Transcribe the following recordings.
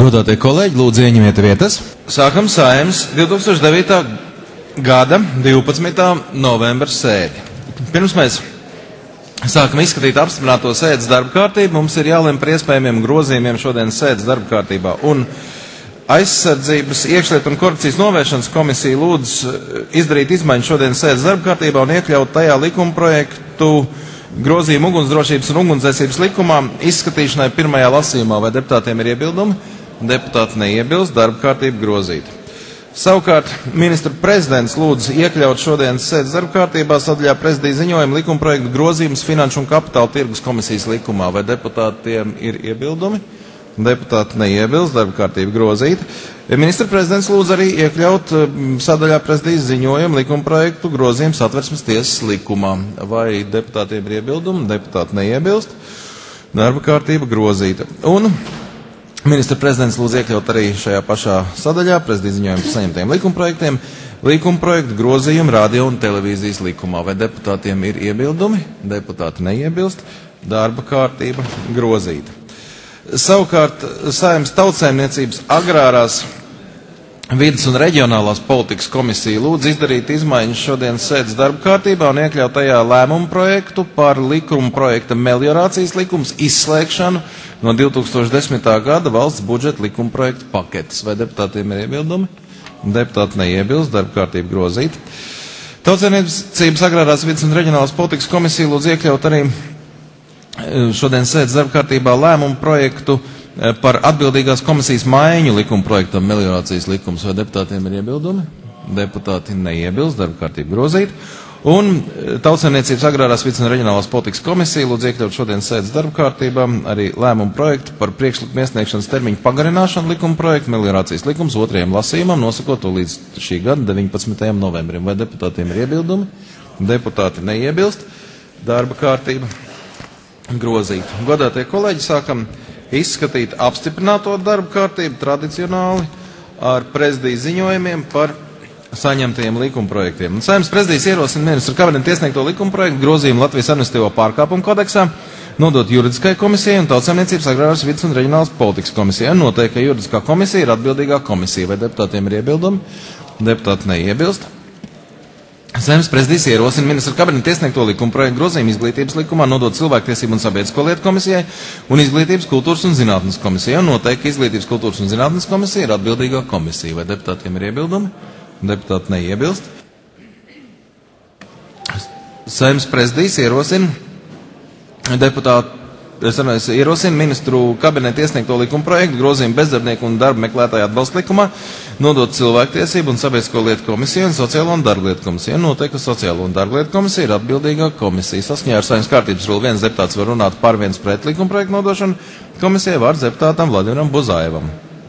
Godātie kolēģi, lūdzu ieņemiet vietas. Sākam Saeimas 2009. gada 12. novembra sēdi. Pirms mēs sākam izskatīt apstiprināto sēdes darba kārtību, mums ir jālem par iespējamiem grozījumiem šodienas sēdes darba kārtībā. Un Aizsardzības, iekšlietu un korupcijas novēršanas komisija lūdz izdarīt izmaiņas šodienas sēdes darba kārtībā un iekļaut tajā likuma projektu grozījumu ugunsdrošības un ugunsdzēsības likumā izskatīšanai pirmajā lasījumā. Vai deputātiem ir iebildumi? Deputāti neiebilst, darba kārtība grozīta. Savukārt, ministra prezidents lūdz iekļaut šodienas sēdes darba kārtībā sadaļā prezidija ziņojuma likuma projektu grozījumus Finanšu un kapitāla tirgus komisijas likumā. Vai deputātiem ir iebildumi? Deputāti neiebilst, darba kārtība grozīta. Ministra prezidents lūdz arī iekļaut sadaļā prezidijas ziņojuma likuma projektu grozījumus Satversmes tiesas likumā. Vai deputātiem ir iebildumi? Deputāti neiebilst, darba kārtība grozīta. Un ministra prezidents lūdz iekļaut arī šajā pašā sadaļā prezidijas ziņojuma par saņemtiem likumprojektiem likumprojektu grozījumu radio un televīzijas likumā. Vai deputātiem ir iebildumi? Deputāti neiebilst, darba kārtība grozīta. Savukārt Saeimas Tautsaimniecības agrārās vides un reģionālās politikas komisija lūdz izdarīt izmaiņas šodienas sēdes darba kārtībā un iekļaut tajā lēmumu projektu par likuma projekta meliorācijas likums izslēgšanu no 2010. gada valsts budžeta likuma projekta paketes. Vai deputātiem ir iebildumi? Deputāti neiebilst, darba kārtība grozīta. Tautsaimniecības agrārās vides un reģionālās politikas komisija lūdz iekļaut arī šodien sēdes darba kārtībā lēmumu projektu par atbildīgās komisijas maiņu likuma projektam meliorācijas likums. Vai deputātiem ir iebildumi? Deputāti neiebilst, darba kārtība grozīta. Un Tautsaimniecības agrārās vides un reģionālās politikas komisija lūdz iekļaut šodien sēdes darba kārtībā arī lēmumu projektu par priekšlikumu iesniegšanas termiņu pagarināšanu likuma projektu meliorācijas likums otrajam lasījumam, nosakot to līdz šī gada 19. novembrim. Vai deputātiem ir iebildumi? Deputāti neiebilst, darba kārtība grozīt. Godātie kolēģi, sākam izskatīt apstiprināto darba kārtību tradicionāli ar prezidiju ziņojumiem par saņemtajiem likumprojektiem. Saeimas prezidijas ierosina ministru kabineta iesniegto likumprojektu grozījumu Latvijas administratīvo pārkāpumu kodeksā nodot juridiskajai komisijai un Tautsaimniecības agrārās vides un reģionālās politikas komisijai. Noteikti, ka juridiskā komisija ir atbildīgā komisija. Vai deputātiem ir iebildumi? Deputāti neiebilst. Saeimas prezidijas ierosina ministra kabineta iesniegto likumprojektu grozījumu izglītības likumā nodot cilvēktiesību un sabiedrisko lietu komisijai un izglītības, kultūras un zinātnes komisijai. Un noteikti, ka izglītības, kultūras un zinātnes komisija ir atbildīgā komisija. Vai deputātiem ir iebildumi? Deputāti neiebilst. Saeimas prezidijas ierosina ministru kabineta iesniegto likumprojektu grozījumu bezdarbnieku un darba meklētāju atbalsta likumā nodot cilvēktiesību un sabiedrisko lietu komisiju un sociālo un darba lietu komisiju. Noteikti, ka sociālo un darba lietu komisija ir atbildīgā komisija. Saskaņā ar Saeimas kārtības rulu viens deputāts var runāt par viens pret likumprojektu nodošanu komisijai, vārds deputātam Vladimiram Buzajevam.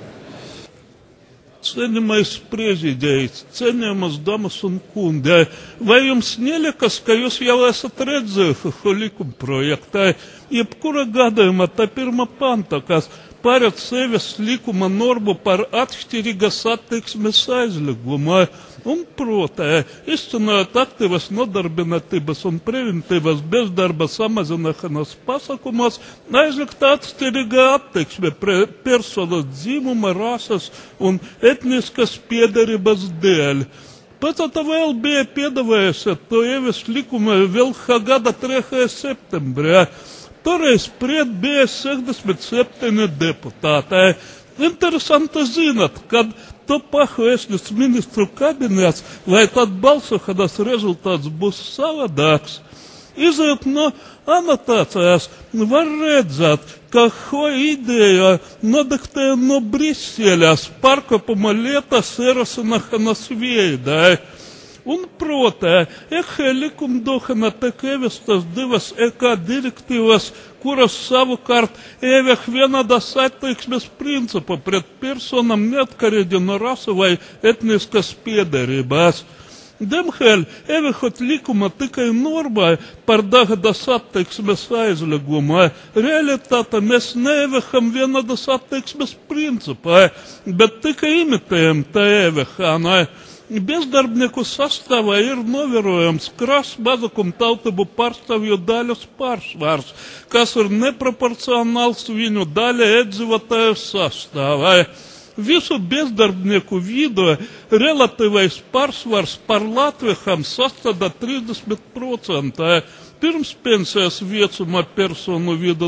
Cienījamais prezidents, cienījamas damas un kundi, vai jums neliekas, ka jūs jau esat redzējuši šo likumprojektā? Jebkura gadījumā tā pirmā panta, kas paredz sevis likuma normu par atšķirīgas attieksmes aizliegumu, un proti, izcinājot aktīvas nodarbinātības un preventīvas bezdarba samazināšanas pasākumus, aizliegt atšķirīga attieksme personas dzimuma, rases un etniskas piederības dēļ. Pēc tam vēl bija piedāvājusi to ieviest likuma vēl gada 3. septembrī. Toreiz pret bija 67 deputāti. Interesanti zināt, kad to pašu iesniedz ministru kabinets, vai tad balsošanas rezultāts būs savādāks. Izejot no anotācijas, var redzēt, ka šo ideju nodiktēja no Briseles pārkāpuma lietas ierosināšanas veidai. Un proti, likumdošana tiek ieviestas divas direktīvas, kuras savukārt ievieš vienādas attieksmes principu pret personām neatkarīgi no rases vai etniskas piederības. Diemžēl, ieviešot likuma tikai normai par dažādas attieksmes aizliegumu, realitāte mēs neieviešam vienādas attieksmes principu, bet tikai imitējam tā ieviešanu. bezdarbnieku sastāvā ir novērojams krasas mazākumtautību pārstāvju daļas pārsvars, kas ir neproporcionāls viņu daļa iedzīvotāju sastāvā. Visu bezdarbnieku vidū relatīvais pārsvars par latviešiem sastāda 30%, pirms pensijas vecuma personu vidū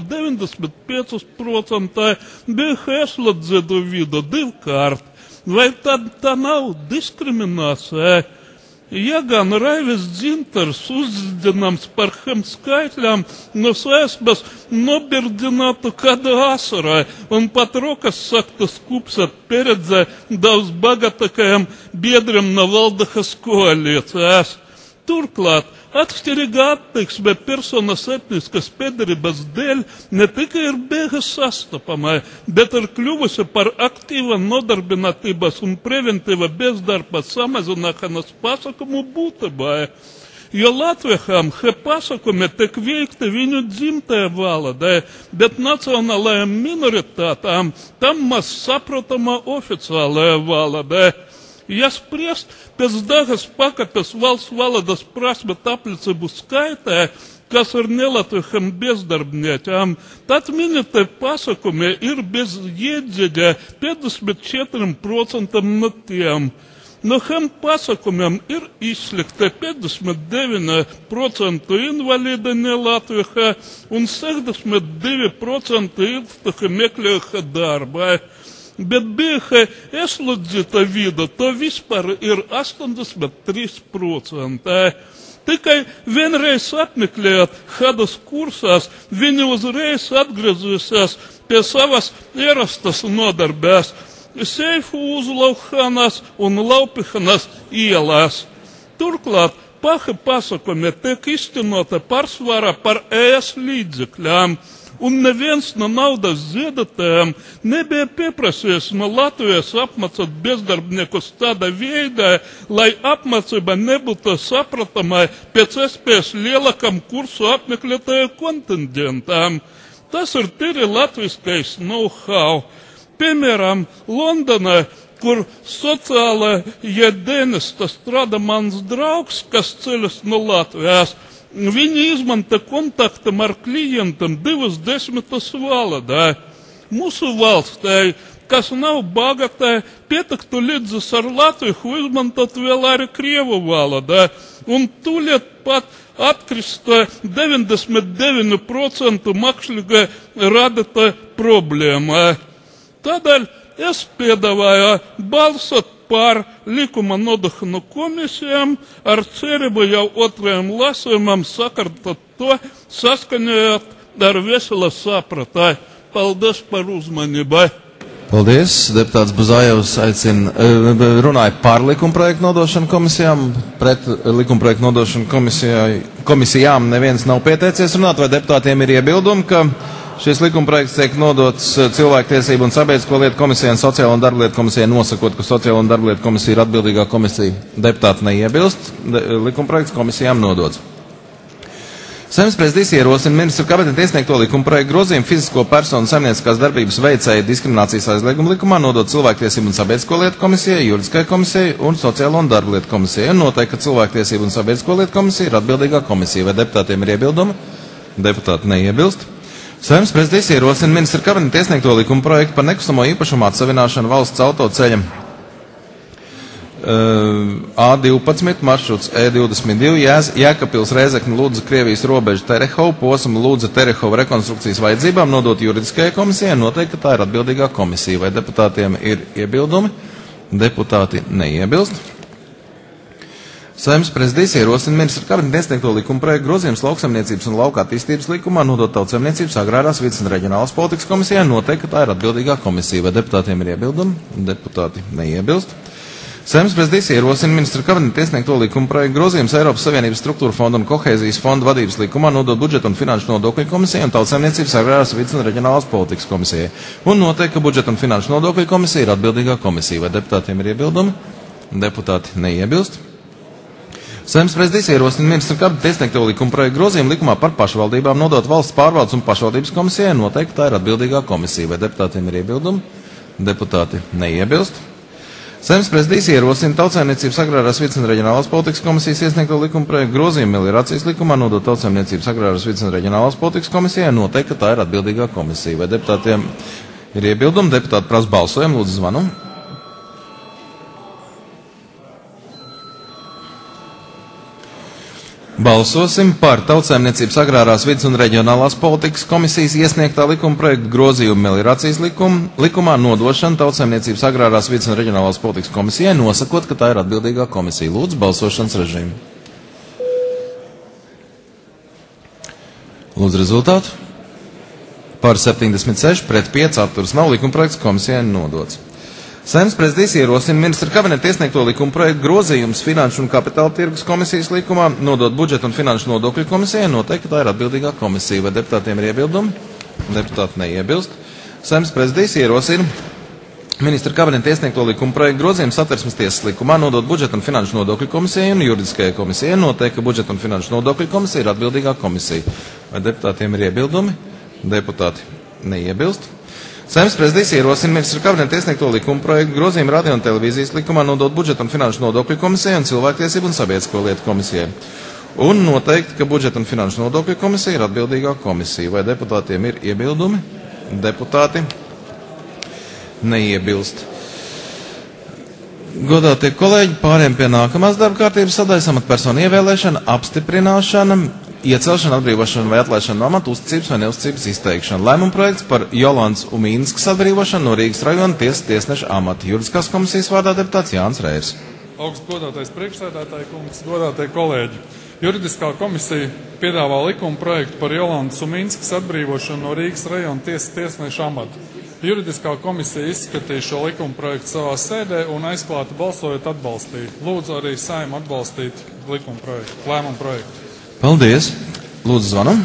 95%, BHS dzidu vidū 2 Vai tā nav diskriminācija? Ja gan Raivis Dzintars uzdzinams par šiem skaitļiem no saistības nobirdinātu kādu asarai un pat rokas saktu skupsat pieredze daudz bagātākajiem biedriem no valdības koalīcijas. Turklāt, atšķirīga attieksme personas etniskas piedarības dēļ ne tikai ir bieži sastopama, bet ir kļuvusi par aktīva nodarbinātības un preventīva bezdarba samazināšanas pasākumu būtībā. Jo latviešiem šie pasākumi tiek veikti viņu dzimtajā valodā, bet nacionālajām minoritātām tam maz saprotama oficiālajā valodā. Ja spriest pēc dažas pakāpes valsts valodas prasme apliecību skaitā, kas ir nelatviešiem bezdarbniekiem, tad minētie pasākumi ir bez jēdziņa 54% no tiem. No šiem pasākumiem ir izslēgta 59% invalīdi nelatviešā un 62% ilgstoši meklējuši darbu. Bet bieži ieslodzīta vidu to vispār ir 83%. Tikai vienreiz apmeklējot kādus kursās, viņi uzreiz atgriezusies pie savas ierastas nodarbēs, seifu uzlaukšanas un laupīšanas ielās. Turklāt paši pasākumi tiek iztenoti pārsvarā par ES līdzekļiem. Un neviens no naudas ziedotājiem nebija pieprasījis no Latvijas apmācīt bezdarbniekus tādā veidā, lai apmācība nebūtu sapratama pēc iespējas lielākam kursu apmeklētāju kontingentam. Tas ir tīri latviskais know-how. Piemēram, Londonā, kur sociālajā dienestā strādā mans draugs, kas ceļas no Latvijas, viņi izmanto kontaktam ar klientam 20 valodā. Mūsu valstī, kas nav bagātā, pietiktu līdzas ar latviešu izmantot vēl arī krievu valodā, un tūlīt pat atkrista 99% mākslīga radīta problēma. Tādēļ es piedāvāju balsot par likuma nodošanu komisijām ar cerību jau otrajam lasījumam sakārtot to, saskaņojot ar vesela saprātā. Paldies par uzmanību. Paldies. Deputāts Buzājevs runāja par likumprojektu nodošanu komisijām. Pret likumprojektu nodošanu komisijām neviens nav pieteicies runāt, vai deputātiem ir iebildumi, ka šis likumprojekts tiek nodots Cilvēktiesību un sabiedrisko lietu komisijai un Sociālo un darblietu komisijai, nosakot, ka Sociālo un darblietu komisija ir atbildīgā komisija. Deputāti neiebilst, likumprojekts komisijām nodots. Saeimas prezidijs ierosina ministru kabineta iesniegto likumprojektu grozījumu fizisko personu saimnieciskās darbības veicēju diskriminācijas aizlieguma likumā nodot Cilvēktiesību un sabiedrisko lietu komisijai, juridiskajai komisijai un Sociālo un darblietu komisijai, un noteikti, ka Cilvēktiesību un sabiedrisko lietu komisija ir atbildīgā komisija. Vai deputātiem ir iebildumi? Deputāti neiebilst. Saeimas prezidijs ierosina ministra kabineta iesniegto likumprojektu par nekustamo īpašumu atsavināšanu valsts autoceļa A12 maršruts E22 Jēkabpils Rēzekne Ludza Krievijas robeža Terehova posma Ludza Terehova rekonstrukcijas vajadzībām nodot juridiskajai komisijai, noteikti, ka tā ir atbildīgā komisija. Vai deputātiem ir iebildumi? Deputāti neiebilst. Saeimas prezidijs ierosina ministra kabineta iesniegto likumprojektu grozījums lauksaimniecības un lauka attīstības likumā nodot Tautsaimniecības, agrārās vides un reģionālās politikas komisijai, noteikti, ka tā ir atbildīgā komisija. Vai deputātiem ir iebildumi? Deputāti neiebilst. Saeimas prezidijs ierosina ministra kabineta iesniegto likumprojektu grozījums Eiropas Savienības struktūra fonda un kohēzijas fonda vadības likumā nodot budžeta un finanšu nodokļu komisijai un Tautsaimniecības, agrārās vides un reģionālās politikas komisijai. Un noteikti, ka budžeta un finanšu nodokļu komisija ir atbildīgā komisija. Vai deputātiem ir iebildumi? Deputāti neiebilst. Saeimas prezidijs ierosina ministra kabineta iesniegto likumprojektu grozījumu likumā par pašvaldībām nodot valsts pārvaldes un pašvaldības komisijai, noteikti tā ir atbildīgā komisija. Vai deputātiem ir iebildumi? Deputāti neiebilst. Saeimas prezidijs ierosina Tautsaimniecības agrārās vides un reģionālās politikas komisijas iesniegto likuma projektu grozījumu meliorācijas likumā nodot Tautsaimniecības agrārās vides un reģionālās politikas komisijai un noteikt, ka tā ir atbildīgā komisija. Vai deputātiem ir iebildumi? Deputāti prasa balsojumu, lūdzu zvanu. Balsosim par Tautsaimniecības agrārās vides un reģionālās politikas komisijas iesniegtā likuma projektu grozījumu meliorācijas likumā nodošanu Tautsaimniecības agrārās vides un reģionālās politikas komisijai, nosakot, ka tā ir atbildīgā komisija. Lūdzu, balsošanas režīmu. Lūdzu, rezultātu. Par 76, pret 5 atturas nav, likuma projekts komisijai nodots. Saeimas prezidijs ierosina ministra kabineta iesniegto likuma projektu grozījumus Finanšu un kapitāla tirgus komisijas likumā, nodot budžeta un finanšu nodokļu komisijai, noteikti tā ir atbildīgā komisija. Vai deputātiem ir iebildumi? Deputāti neiebilst. Saeimas prezidijs ierosina ministra kabineta iesniegto likuma projektu grozījumus Satversmes tiesas likumā, nodot budžeta un finanšu nodokļu komisijai un juridiskajai komisijai, noteikti, ka budžeta un finanšu nodokļu komisija ir atbildīgā komisija. Vai deputātiem ir iebildumi? Deputāti neiebilst. Saeimas prezidijs ierosina ministra kabineta iesniegto likuma projektu grozījumu radio un televīzijas likumā nodot budžeta un finanšu nodokļu komisijai un cilvēktiesību un sabiedrisko lietu komisijai. Un noteikti, ka budžeta un finanšu nodokļu komisija ir atbildīgā komisija. Vai deputātiem ir iebildumi? Deputāti neiebilst. Godātie kolēģi, pāriem pie nākamās darba kārtības sadaļas amatpersonu ievēlēšana, apstiprināšana, iecelšana, atbrīvošana vai atlaišana no amata, uzticības vai neuzticības izteikšana. Lēmuma projekts par Jolantas Umīnskas atbrīvošanu no Rīgas rajona tiesneša amata. Juridiskās komisijas vārdā deputāts Jānis Reirs. Augsts godātais priekšsēdētāji kungs, godātie kolēģi. Juridiskā komisija piedāvā likuma projektu par Jolantas Umīnskas atbrīvošanu no Rīgas rajona tiesneša amata. Juridiskā komisija izskatīja šo likuma projektu savā sēdē un aizklāti balsojot atbalstīja. Lūdzu arī Saeimu atbalstīt likuma projektu, lēmumu projektu. Paldies. Lūdzu zvanam.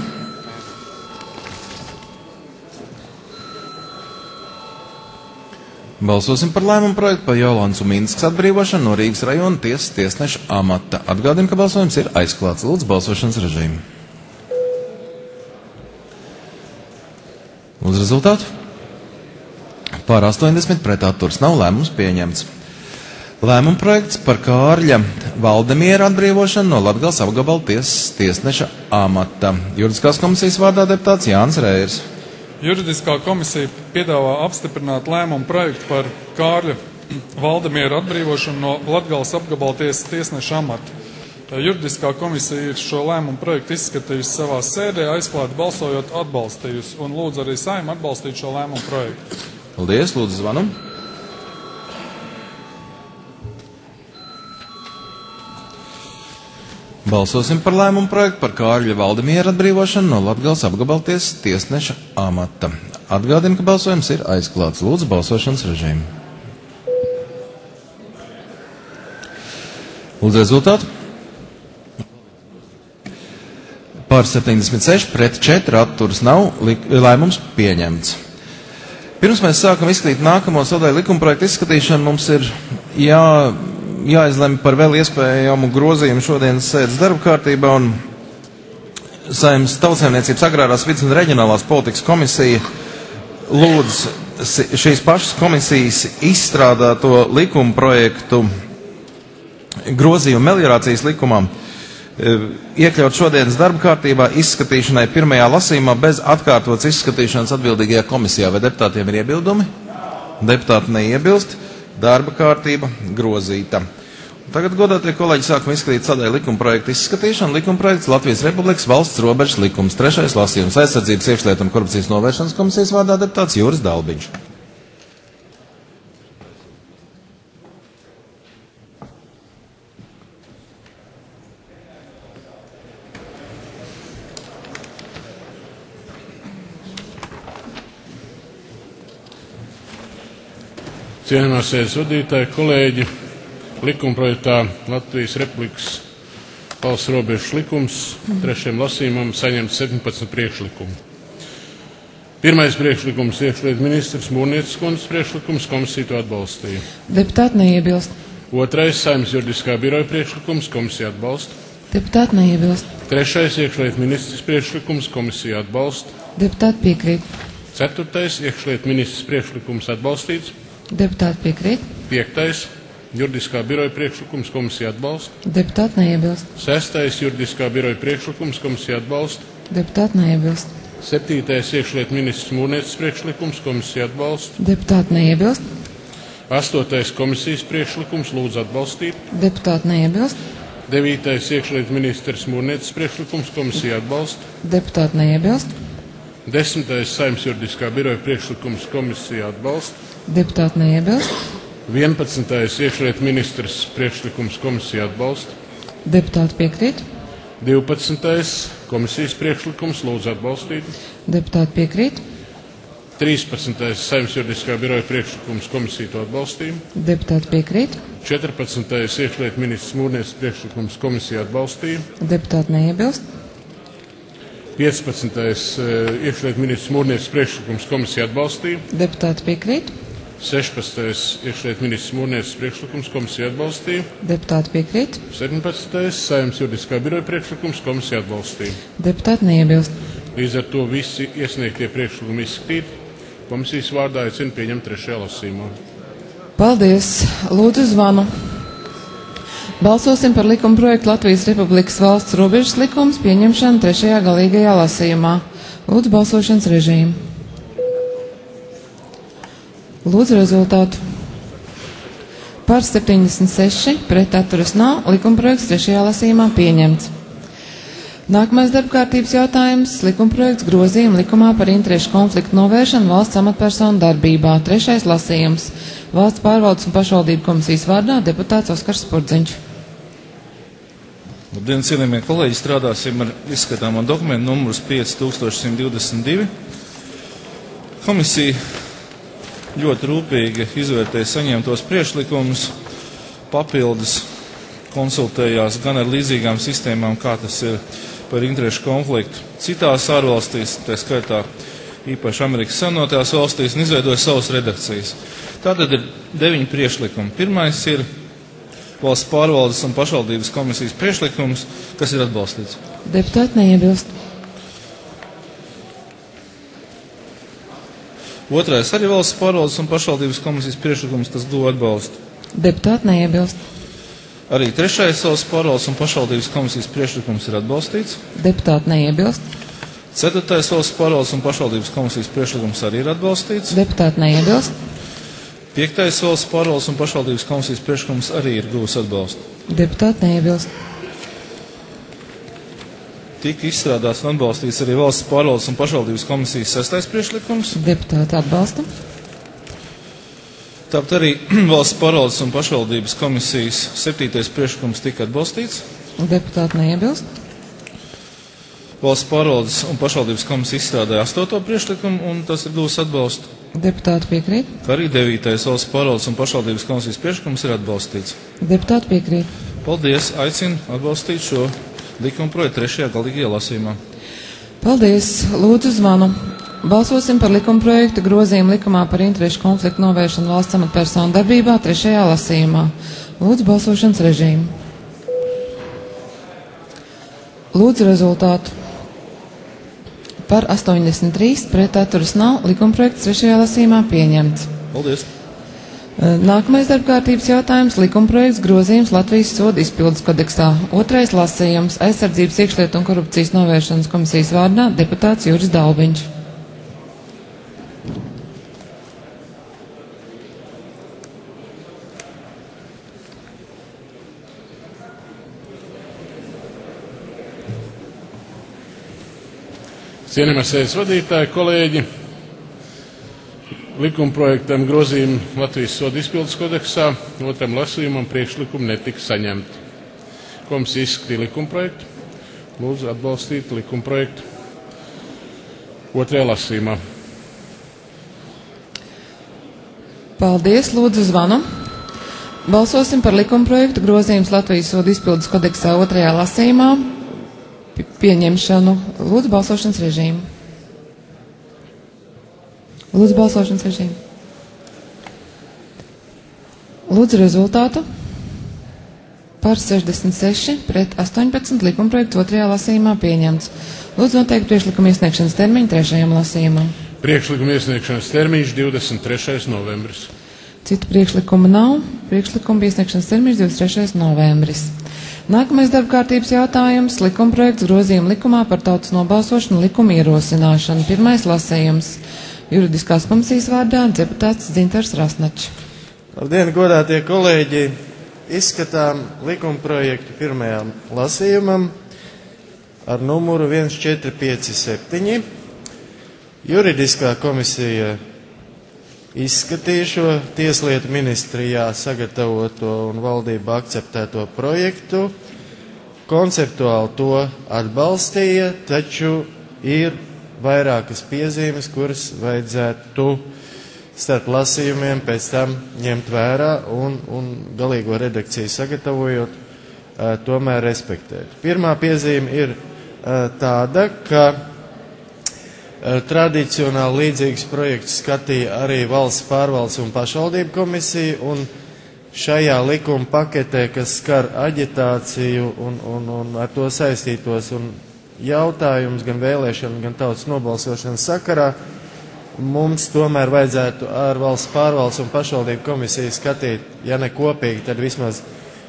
Balsosim par lēmumu projektu par Jolantas Umīnskas atbrīvošanu no Rīgas rajona tiesneša amata. Atgādinu, ka balsojums ir aizklāts. Lūdzu balsošanas režīmu. Lūdzu rezultātu. Pār 80 pret atturas nav, lēmums pieņemts. Lēmuma projekts par Kārļa Valdemiera atbrīvošanu no Latgales apgabala tiesneša amata. Juridiskās komisijas vārdā deputāts Jānis Reirs. Juridiskā komisija piedāvā apstiprināt lēmumu projektu par Kārļa Valdemiera atbrīvošanu no Latgales apgabala tiesneša amata. Juridiskā komisija ir šo lēmumu projektu izskatījusi savā sēdē, aizklāti balsojot atbalstījusi, un lūdzu arī Saimu atbalstīt šo lēmumu projektu. Paldies, lūdzu zvanu. Balsosim par lēmumu projektu par Kārļa Valdemiera atbrīvošanu no Latgales apgabala tiesneša amata. Atgādinu, ka balsojums ir aizklāts. Lūdzu balsošanas režīmu. Lūdzu rezultātu. Pār 76 pret 4 atturas nav, lēmums pieņemts. Pirms mēs sākam izskatīt nākamo sadaļu likuma projektu izskatīšanu, mums ir jāizlemj par vēl iespējamu grozījumu šodienas sēdes darba kārtībā, un Saeimas Tautsaimniecības agrārās vides un reģionālās politikas komisija lūdz šīs pašas komisijas izstrādāto likuma projektu grozījumu meliorācijas likumā iekļaut šodienas darba kārtībā izskatīšanai pirmajā lasījumā bez atkārtotas izskatīšanas atbildīgajā komisijā. Vai deputātiem ir iebildumi? Deputāti neiebilst. Darba kārtība grozīta. Tagad, godātie kolēģi, sākam izskatīt sadaļu likuma projektu izskatīšanu. Likuma projekts Latvijas Republikas valsts robežas likums. 3. lasījums aizsardzības iekšlietu un korupcijas novēršanas komisijas vārdā deputāts Juris Dalbiņš. Cienījamās sēdes vadītāji, kolēģi, likumprojektā Latvijas Republikas valsts robežas likums 3. lasījumam saņemts 17 priekšlikumu. Pirmais priekšlikums iekšlietu ministrs Mūrnieces kundzes priekšlikums, komisija to atbalstīja. Deputāti neiebilst. Otrais Saeimas juridiskā biroja priekšlikums, komisija atbalsta. Deputāti neiebilst. Trešais iekšlietu ministrs priekšlikums, komisija atbalsta. Deputāti piekrīt. Ceturtais iekšlietu ministrs priekšlikums atbalstīts. Deputāti piekrīt. Piektais Juridiskā biroja priekšlikums, komisija atbalsta. Deputāti neiebilst. 6. juridiskā biroja priekšlikums, komisija atbalsta. Deputāti neiebilst. 7. iekšlietu ministrs Mūrnieces priekšlikums, komisija atbalsta. Deputāti neiebilst. 8. komisijas priekšlikums, lūdzu atbalstīt. Deputāti neiebilst. 9. iekšlietu ministrs Mūrnieces priekšlikums, komisija atbalsta. Deputāti neiebilst. 10. Saeimas juridiskā biroja priekšlikums, komisija atbalsta. Deputāti neiebilst. 11. iekšlietu ministrs priekšlikums, komisija atbalsta. Deputāti piekrīt. 12. komisijas priekšlikums, lūdzu atbalstīt. Deputāti piekrīt. 13. Saeimas juridiskā biroja priekšlikums, komisija to atbalstīja. Deputāti piekrīt. 14. iekšlietu ministrs Mūrnieces priekšlikums, komisija atbalstīja. Deputāti neiebilst. 15. iekšlietu ministrs Mūrnieces priekšlikums, komisija atbalstīja. Deputāti piekrīt. 16. iekšlietu ministrs Mūrnieces priekšlikums, komisija atbalstīja. Deputāti piekrīt. 17. Saeimas juridiskā biroja priekšlikums, komisija atbalstīja. Deputāti neiebilst. Līdz ar to visi iesniegtie priekšlikumi izskatīti. Komisijas vārdā aicinu pieņemt 3. lasījumā. Paldies! Lūdzu zvanu. Balsosim par likuma projektu Latvijas Republikas valsts robežas likums pieņemšanu 3. galīgajā lasījumā. Lūdzu balsošanas režīmu. Lūdzu rezultātu. Par 76, pret atturas nav, likumprojekts 3. lasījumā pieņemts. Nākamais darbkārtības jautājums - likumprojekts grozījuma likumā par interešu konfliktu novēršanu valsts amatpersonu darbībā. 3. lasījums. Valsts pārvaldes un pašvaldību komisijas vārdā deputāts Oskars Spurdziņš. Labdien, cienījamie kolēģi, strādāsim ar izskatāmo dokumentu numurus 5122. Komisija ļoti rūpīgi izvērtēja saņemtos priekšlikumus, papildus konsultējās gan ar līdzīgām sistēmām, kā tas ir par interešu konfliktu citās ārvalstīs, tā skaitā īpaši Amerikas Savienotajās valstīs, un izveidoja savas redakcijas. Tātad ir 9 priekšlikumi. Pirmais ir valsts pārvaldes un pašvaldības komisijas priekšlikums, kas ir atbalstīts. Deputāti neiebilst. Otrais arī valsts pārvaldes un pašvaldības komisijas priekšlikums, kas guva atbalstu. Deputāti neiebilst. Arī 3. valsts pārvaldes un pašvaldības komisijas priekšlikums ir atbalstīts. Deputāti neiebilst. 4. valsts pārvaldes un pašvaldības komisijas priekšlikums arī ir atbalstīts. Deputāti neiebilst. 5. valsts pārvaldes un pašvaldības komisijas priekšlikums arī ir guvis atbalstu. Deputāti neiebilst. Tika izstrādāts un atbalstīts arī valsts pārvaldes un pašvaldības komisijas 6. priekšlikums. Deputāti atbalsta. Tāpat arī valsts pārvaldes un pašvaldības komisijas 7. priekšlikums tika atbalstīts. Deputāti neiebilst. Valsts pārvaldes un pašvaldības komisija izstrādāja 8. priekšlikumu, un tas ir guvis atbalstu. Deputāti piekrīt. Kā arī 9. valsts pārvaldes un pašvaldības komisijas priekšlikums ir atbalstīts. Deputāti piekrīt. Paldies! Aicinu atbalstīt šo likuma projektu 3. galīgajā lasījumā. Paldies! Lūdzu zvanu. Balsosim par likuma projektu grozījumu likumā par interešu konfliktu novēršanu valsts amatpersonu darbībā 3. lasījumā. Lūdzu balsošanas režīmu. Lūdzu rezultātu. Par 83, pret atturas nav, likuma projekts 3. lasījumā pieņemts. Paldies! Nākamais darbkārtības jautājums - likumprojekts grozījums Latvijas sodu izpildes kodeksā. 2. lasījums - aizsardzības iekšlietu un korupcijas novēršanas komisijas vārdā deputāts Juris Dalbiņš. Cienījamais sēdes vadītāji, kolēģi, likumprojektam grozījumu Latvijas sodu izpildes kodeksā 2. lasījumam priekšlikumu netika saņemti. Komisija izskatīja likumprojektu. Lūdzu atbalstīt likumprojektu 2. lasījumā. Paldies, lūdzu zvanu. Balsosim par likumprojektu grozījums Latvijas sodu izpildes kodeksā 2. lasījumā. Pieņemšanu. Lūdzu balsošanas režīmu. Lūdzu balsošanas režīmu. Lūdzu rezultātu. Par 66, pret 18, likumprojekts 2. lasījumā pieņemts. Lūdzu noteikt priekšlikuma iesniegšanas termiņu 3. lasījumā. Priekšlikuma iesniegšanas termiņš 23. novembris. Citu priekšlikumu nav. Priekšlikuma iesniegšanas termiņš 23. novembris. Nākamais darba kārtības jautājums - likumprojekts grozījuma likumā par tautas nobalsošanu likuma ierosināšanu. Pirmais lasījums. Juridiskās komisijas vārdā deputāts Dzintars Rasnačs. Labdien, godātie kolēģi! Izskatām likumprojektu pirmajām lasījumam ar numuru 1457. Juridiskā komisija izskatīja šo Tieslietu ministrijā sagatavoto un valdību akceptēto projektu, konceptuāli to atbalstīja, taču ir vairākas piezīmes, kuras vajadzētu starp lasījumiem pēc tam ņemt vērā un galīgo redakciju sagatavojot, tomēr respektēt. Pirmā piezīme ir tāda, ka tradicionāli līdzīgs projekts skatīja arī Valsts pārvaldes un pašvaldību komisija, un šajā likuma paketē, kas skar aģitāciju un ar to saistītos un jautājums gan vēlēšanu, gan tautas nobalsošanas sakarā, mums tomēr vajadzētu ar Valsts pārvaldes un pašvaldību komisiju skatīt, ja ne kopīgi, tad vismaz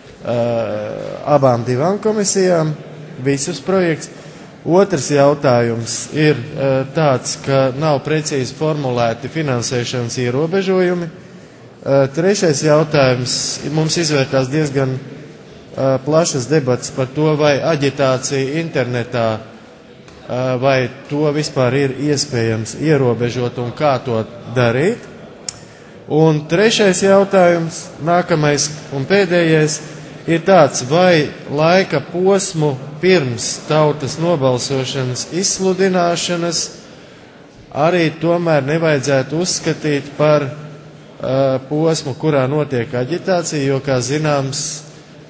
abām divām komisijām visus projekts. Otrs jautājums ir tāds, ka nav precīzi formulēti finansēšanas ierobežojumi. Trešais jautājums - mums izvērtās diezgan plašas debatas par to, vai aģitācija internetā, vai to vispār ir iespējams ierobežot un kā to darīt. Un trešais jautājums, nākamais un pēdējais, ir tāds, vai laika posmu pirms tautas nobalsošanas izsludināšanas arī tomēr nevajadzētu uzskatīt par posmu, kurā notiek aģitācija, jo, kā zināms,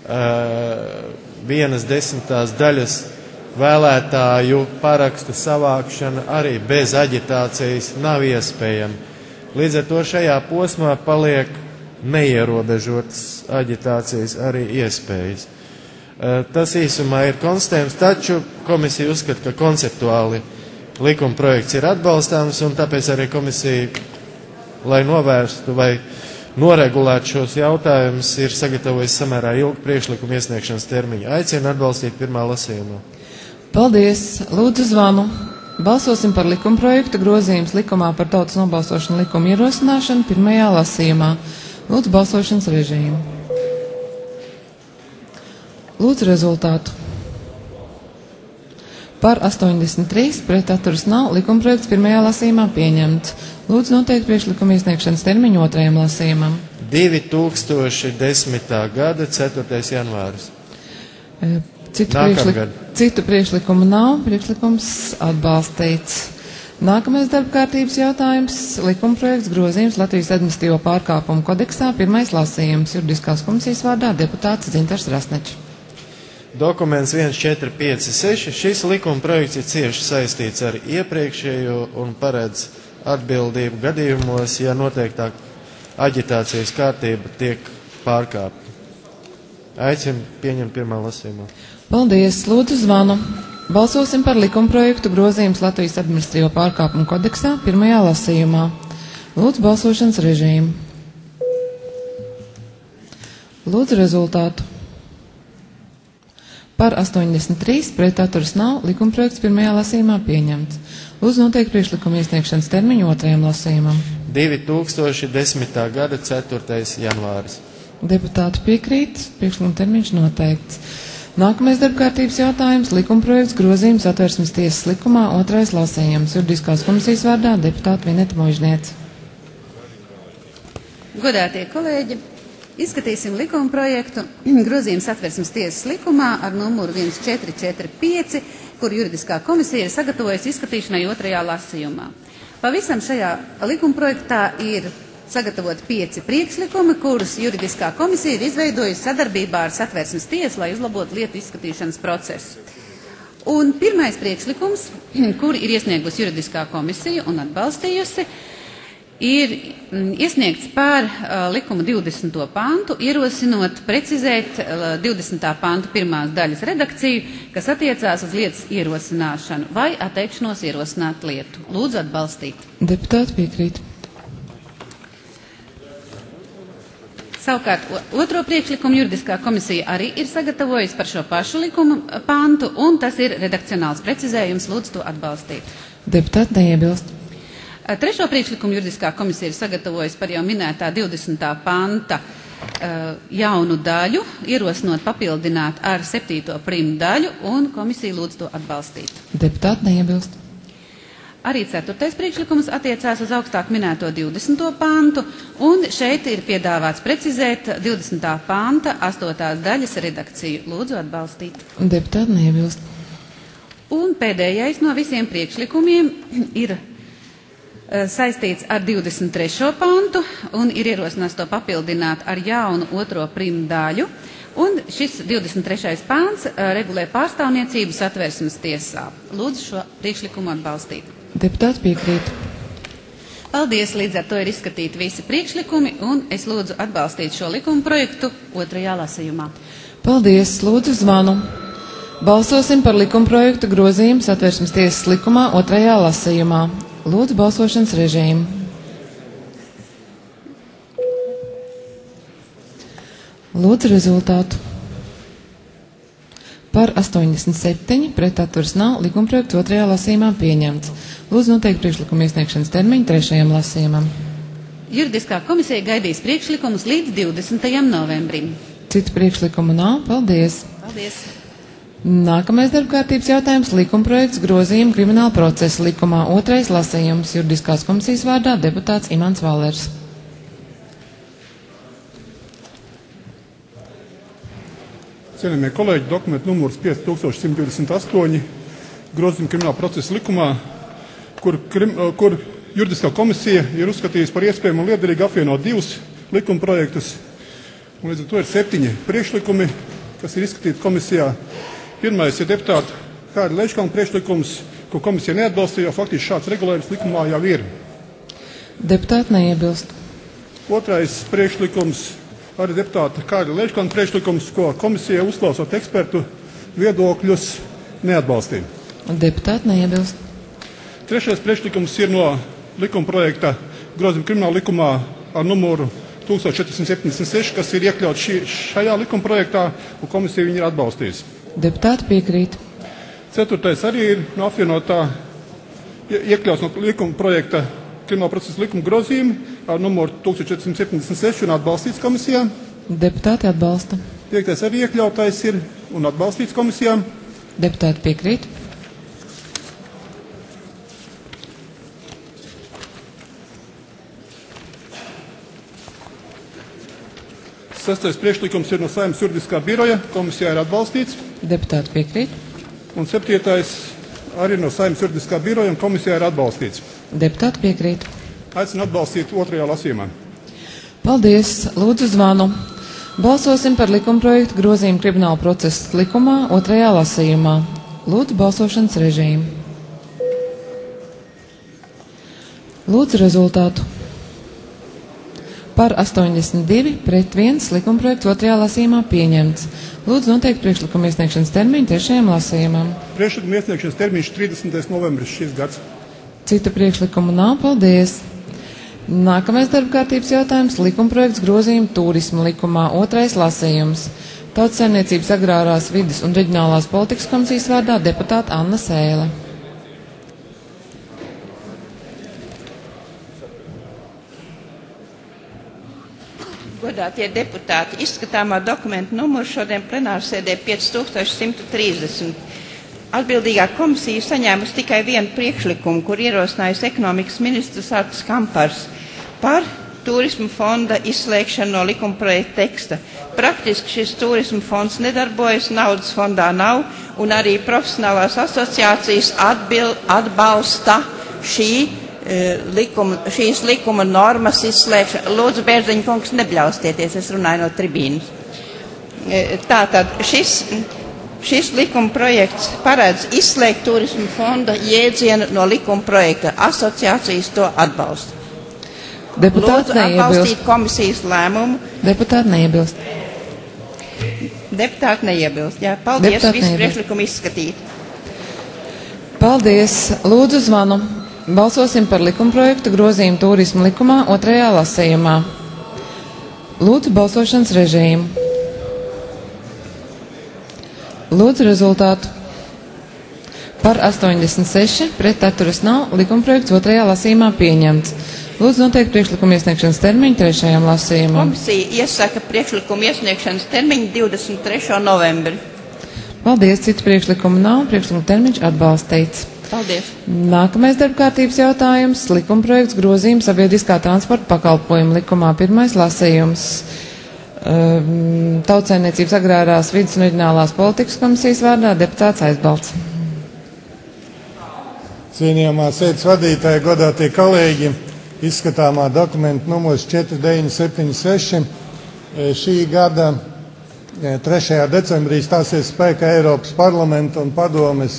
1/10 daļas vēlētāju parakstu savākšana arī bez aģitācijas nav iespējama. Līdz ar to šajā posmā paliek neierobežotas aģitācijas arī iespējas. Tas īsumā ir konstatējums, taču komisija uzskata, ka konceptuāli likuma projekts ir atbalstāms, un tāpēc arī komisija, lai novērstu vai noregulētu šos jautājumus, ir sagatavojis samērā ilgu priekšlikumu iesniegšanas termiņu. Aicinu atbalstīt pirmā lasījumā. Paldies! Lūdzu zvanu. Balsosim par likumprojektu grozījums likumā par tautas nobalsošanu likuma ierosināšanu pirmajā lasījumā. Lūdzu balsošanas režīmu. Lūdzu rezultātu. Par 83, pret atturas nav, likumprojekts pirmajā lasījumā pieņemts. Lūdzu noteikt priekšlikuma iesniegšanas termiņu otrajam lasījumam. 2010. gada 4. janvāris. Citu priekšlikumu nav, priekšlikums atbalstīts. Nākamais darba kārtības jautājums - likumprojekts grozījums Latvijas administratīvo pārkāpumu kodeksā, pirmais lasījums, juridiskās komisijas vārdā deputāts Dzintars Rasnačs. Dokuments 1456. Šis likumprojekts ir cieši saistīts ar iepriekšējo un paredz atbildību gadījumos, ja noteiktā aģitācijas kārtība tiek pārkāpta. Aicinu pieņemt pirmā lasījumā. Paldies! Lūdzu zvanu. Balsosim par likumprojektu grozījums Latvijas administratīvo pārkāpumu kodeksā pirmajā lasījumā. Lūdzu balsošanas režīmu. Lūdzu rezultātu. Par 83, pret atturas nav, likumprojekts pirmajā lasījumā pieņemts. Lūdzu noteikt priekšlikumu iesniegšanas termiņu otrajam lasījumam. 2010. gada 4. janvāris. Deputāti piekrīt, priekšlikuma termiņš noteikts. Nākamais darbkārtības jautājums - likumprojekts grozījums Satversmes tiesas likumā, otrais lasījums, juridiskās komisijas vārdā deputāta Vineta Muižniece. Godātie kolēģi, izskatīsim likumprojektu grozījums Satversmes tiesas likumā ar numuru 1445, kur juridiskā komisija ir sagatavojusi izskatīšanai otrajā lasījumā. Pavisam šajā likumprojektā ir sagatavot 5 priekšlikumi, kurus juridiskā komisija ir izveidojusi sadarbībā ar Satversmes tiesu, lai uzlabotu lietu izskatīšanas procesu. Un pirmais priekšlikums, kur ir iesniegusi juridiskā komisija un atbalstījusi, ir iesniegts par likuma 20. pantu, ierosinot precizēt 20. pantu pirmās daļas redakciju, kas attiecās uz lietas ierosināšanu vai atteikšanos ierosināt lietu. Lūdzu atbalstīt. Deputāti piekrīt. Savukārt otro priekšlikumu juridiskā komisija arī ir sagatavojusi par šo pašu likumu pantu, un tas ir redakcionāls precizējums, lūdzu to atbalstīt. Deputāti neiebilst. Trešo priekšlikumu juridiskā komisija ir sagatavojusi par jau minētā 20. panta jaunu daļu, ierosinot papildināt ar 7. prim daļu, un komisija lūdz to atbalstīt. Deputāti neiebilst. Arī 4. priekšlikums attiecās uz augstāk minēto 20. pantu, un šeit ir piedāvāts precizēt 20. panta 8. daļas redakciju. Lūdzu atbalstīt. Deputāti neiebilst. Un pēdējais no visiem priekšlikumiem ir saistīts ar 23. pantu, un ir ierosināts to papildināt ar jaunu 2. prim daļu. Un šis 23. pāns regulē pārstāvniecību Satversmes tiesā. Lūdzu šo priekšlikumu atbalstīt. Deputāti piekrīt. Paldies, līdz ar to ir izskatīti visi priekšlikumi, un es lūdzu atbalstīt šo likuma projektu 2. lasījumā. Paldies, lūdzu zvanu. Balsosim par likuma projektu grozījumu Satversmes tiesas likumā 2. lasījumā. Lūdzu balsošanas režīmu. Lūdzu rezultātu. Par 87, pret atturas nav, likumprojekts 2. lasījumā pieņemts. Lūdzu noteikt priekšlikumu iesniegšanas termiņu 3. lasījumam. Juridiskā komisija gaidīs priekšlikumus līdz 20. novembrim. Citu priekšlikumu nav. Paldies. Paldies. Nākamais darbkārtības jautājums - likumprojekts grozījumu krimināla procesa likumā 2. lasījums. Juridiskās komisijas vārdā deputāts Imants Valers. Cienījamie kolēģi, dokumentu numurs 5128, grozījuma krimināla procesa likumā, kur juridiskā komisija ir uzskatījusi par iespējamu un liederīgu apvienot divus likuma projektus. Un līdz ar to ir 7 priekšlikumi, kas ir izskatīti komisijā. Pirmais ir deputāta Kārļa Leičkalna priekšlikums, ko komisija neatbalstīja, jo faktiski šāds regulējums likumā jau ir. Deputāti neiebilst. Otrais priekšlikums arī deputāta Kārļa Leičkalna priekšlikums, ko komisija uzklausot ekspertu viedokļus neatbalstīja. Deputāti neiebilst. Trešais priekšlikums ir no likuma projekta grozījuma krimināla likumā ar numuru 1476, kas ir iekļauts šajā likuma projektā, un komisija viņu ir atbalstījusi. Deputāti piekrīt. Ceturtais arī ir no apvienotā iekļauts no likuma projekta krimināla procesa likuma grozījuma ar numuru 1476 un atbalstīts komisijā. Deputāti atbalsta. Piektais arī iekļautais ir un atbalstīts komisijām. Deputāti piekrīt. Sestais priekšlikums ir no Saeimas juridiskā biroja, komisijā ir atbalstīts. Deputāti piekrīt. Un 7. arī no Saeimas juridiskā biroja un komisijā ir atbalstīts. Deputāti piekrīt. Aicinu atbalstīt 2. lasījumā. Paldies. Lūdzu zvanu. Balsosim par likumprojektu grozījumu krimināla procesa likumā 2. lasījumā. Lūdzu balsošanas režīmu. Lūdzu rezultātu. Par 82, pret 1, likumprojekts 2. lasījumā pieņemts. Lūdzu noteikt priekšlikumu iesniegšanas termiņu 3. lasījumam. Priekšlikumu iesniegšanas termiņš 30. novembris šīs gads. Citu priekšlikumu nav. Paldies. Nākamais darbkārtības jautājums - likumprojekts grozījumu turisma likumā 2. lasījums. Tautsaimniecības agrārās vides un reģionālās politikas komisijas vārdā deputāta Anna Sēle. Godātie deputāti, izskatāmā dokumenta numurs šodien plenārsēdē 5130. Atbildīgā komisija saņēmusi tikai vienu priekšlikumu, kur ierosinājusi ekonomikas ministrs Artis Kampars par turismu fonda izslēgšanu no likuma projekta teksta. Praktiski šis turismu fonds nedarbojas, naudas fondā nav, un arī profesionālās asociācijas atbalsta šīs likuma normas izslēgšanu. Lūdzu, Bērziņa kungs, nebļaustieties, es runāju no tribīnas. Tātad šis likuma projekts paredz izslēgt turismu fonda jēdzienu no likuma projekta. Asociācijas to atbalsta. Deputāti Lūdzu atbalstīt komisijas lēmumu. Deputāti neiebilst. Deputāti neiebilst. Jā, paldies, Deputāti visi neiebilst. priekšlikumi izskatīt. Paldies. Lūdzu zvanu. Balsosim par likumprojektu grozījumu turisma likumā 2. lasījumā. Lūdzu balsošanas režīmu. Lūdzu rezultātu. Par 86, pret atturas nav, likumprojekts otrajā lasījumā pieņemts. Lūdzu noteikt priekšlikumu iesniegšanas termiņu trešajam lasījumam. Komisija iesaka priekšlikumu iesniegšanas termiņu 23. novembri. Paldies, citu priekšlikumu nav, priekšlikumu termiņš atbalstīts. Paldies. Nākamais darbkārtības jautājums - likumprojekts grozījums sabiedriskā transporta pakalpojuma likumā. Pirmais lasījums. Tautsaimniecības agrārās vides un reģionālās politikas komisijas vārdā deputāts Aizbalts. Cienījamā sēdes vadītāja, godātie kolēģi, izskatāmā dokumenta numurs 4976. Šī gada 3. decembrī stāsies spēkā Eiropas parlamenta un padomes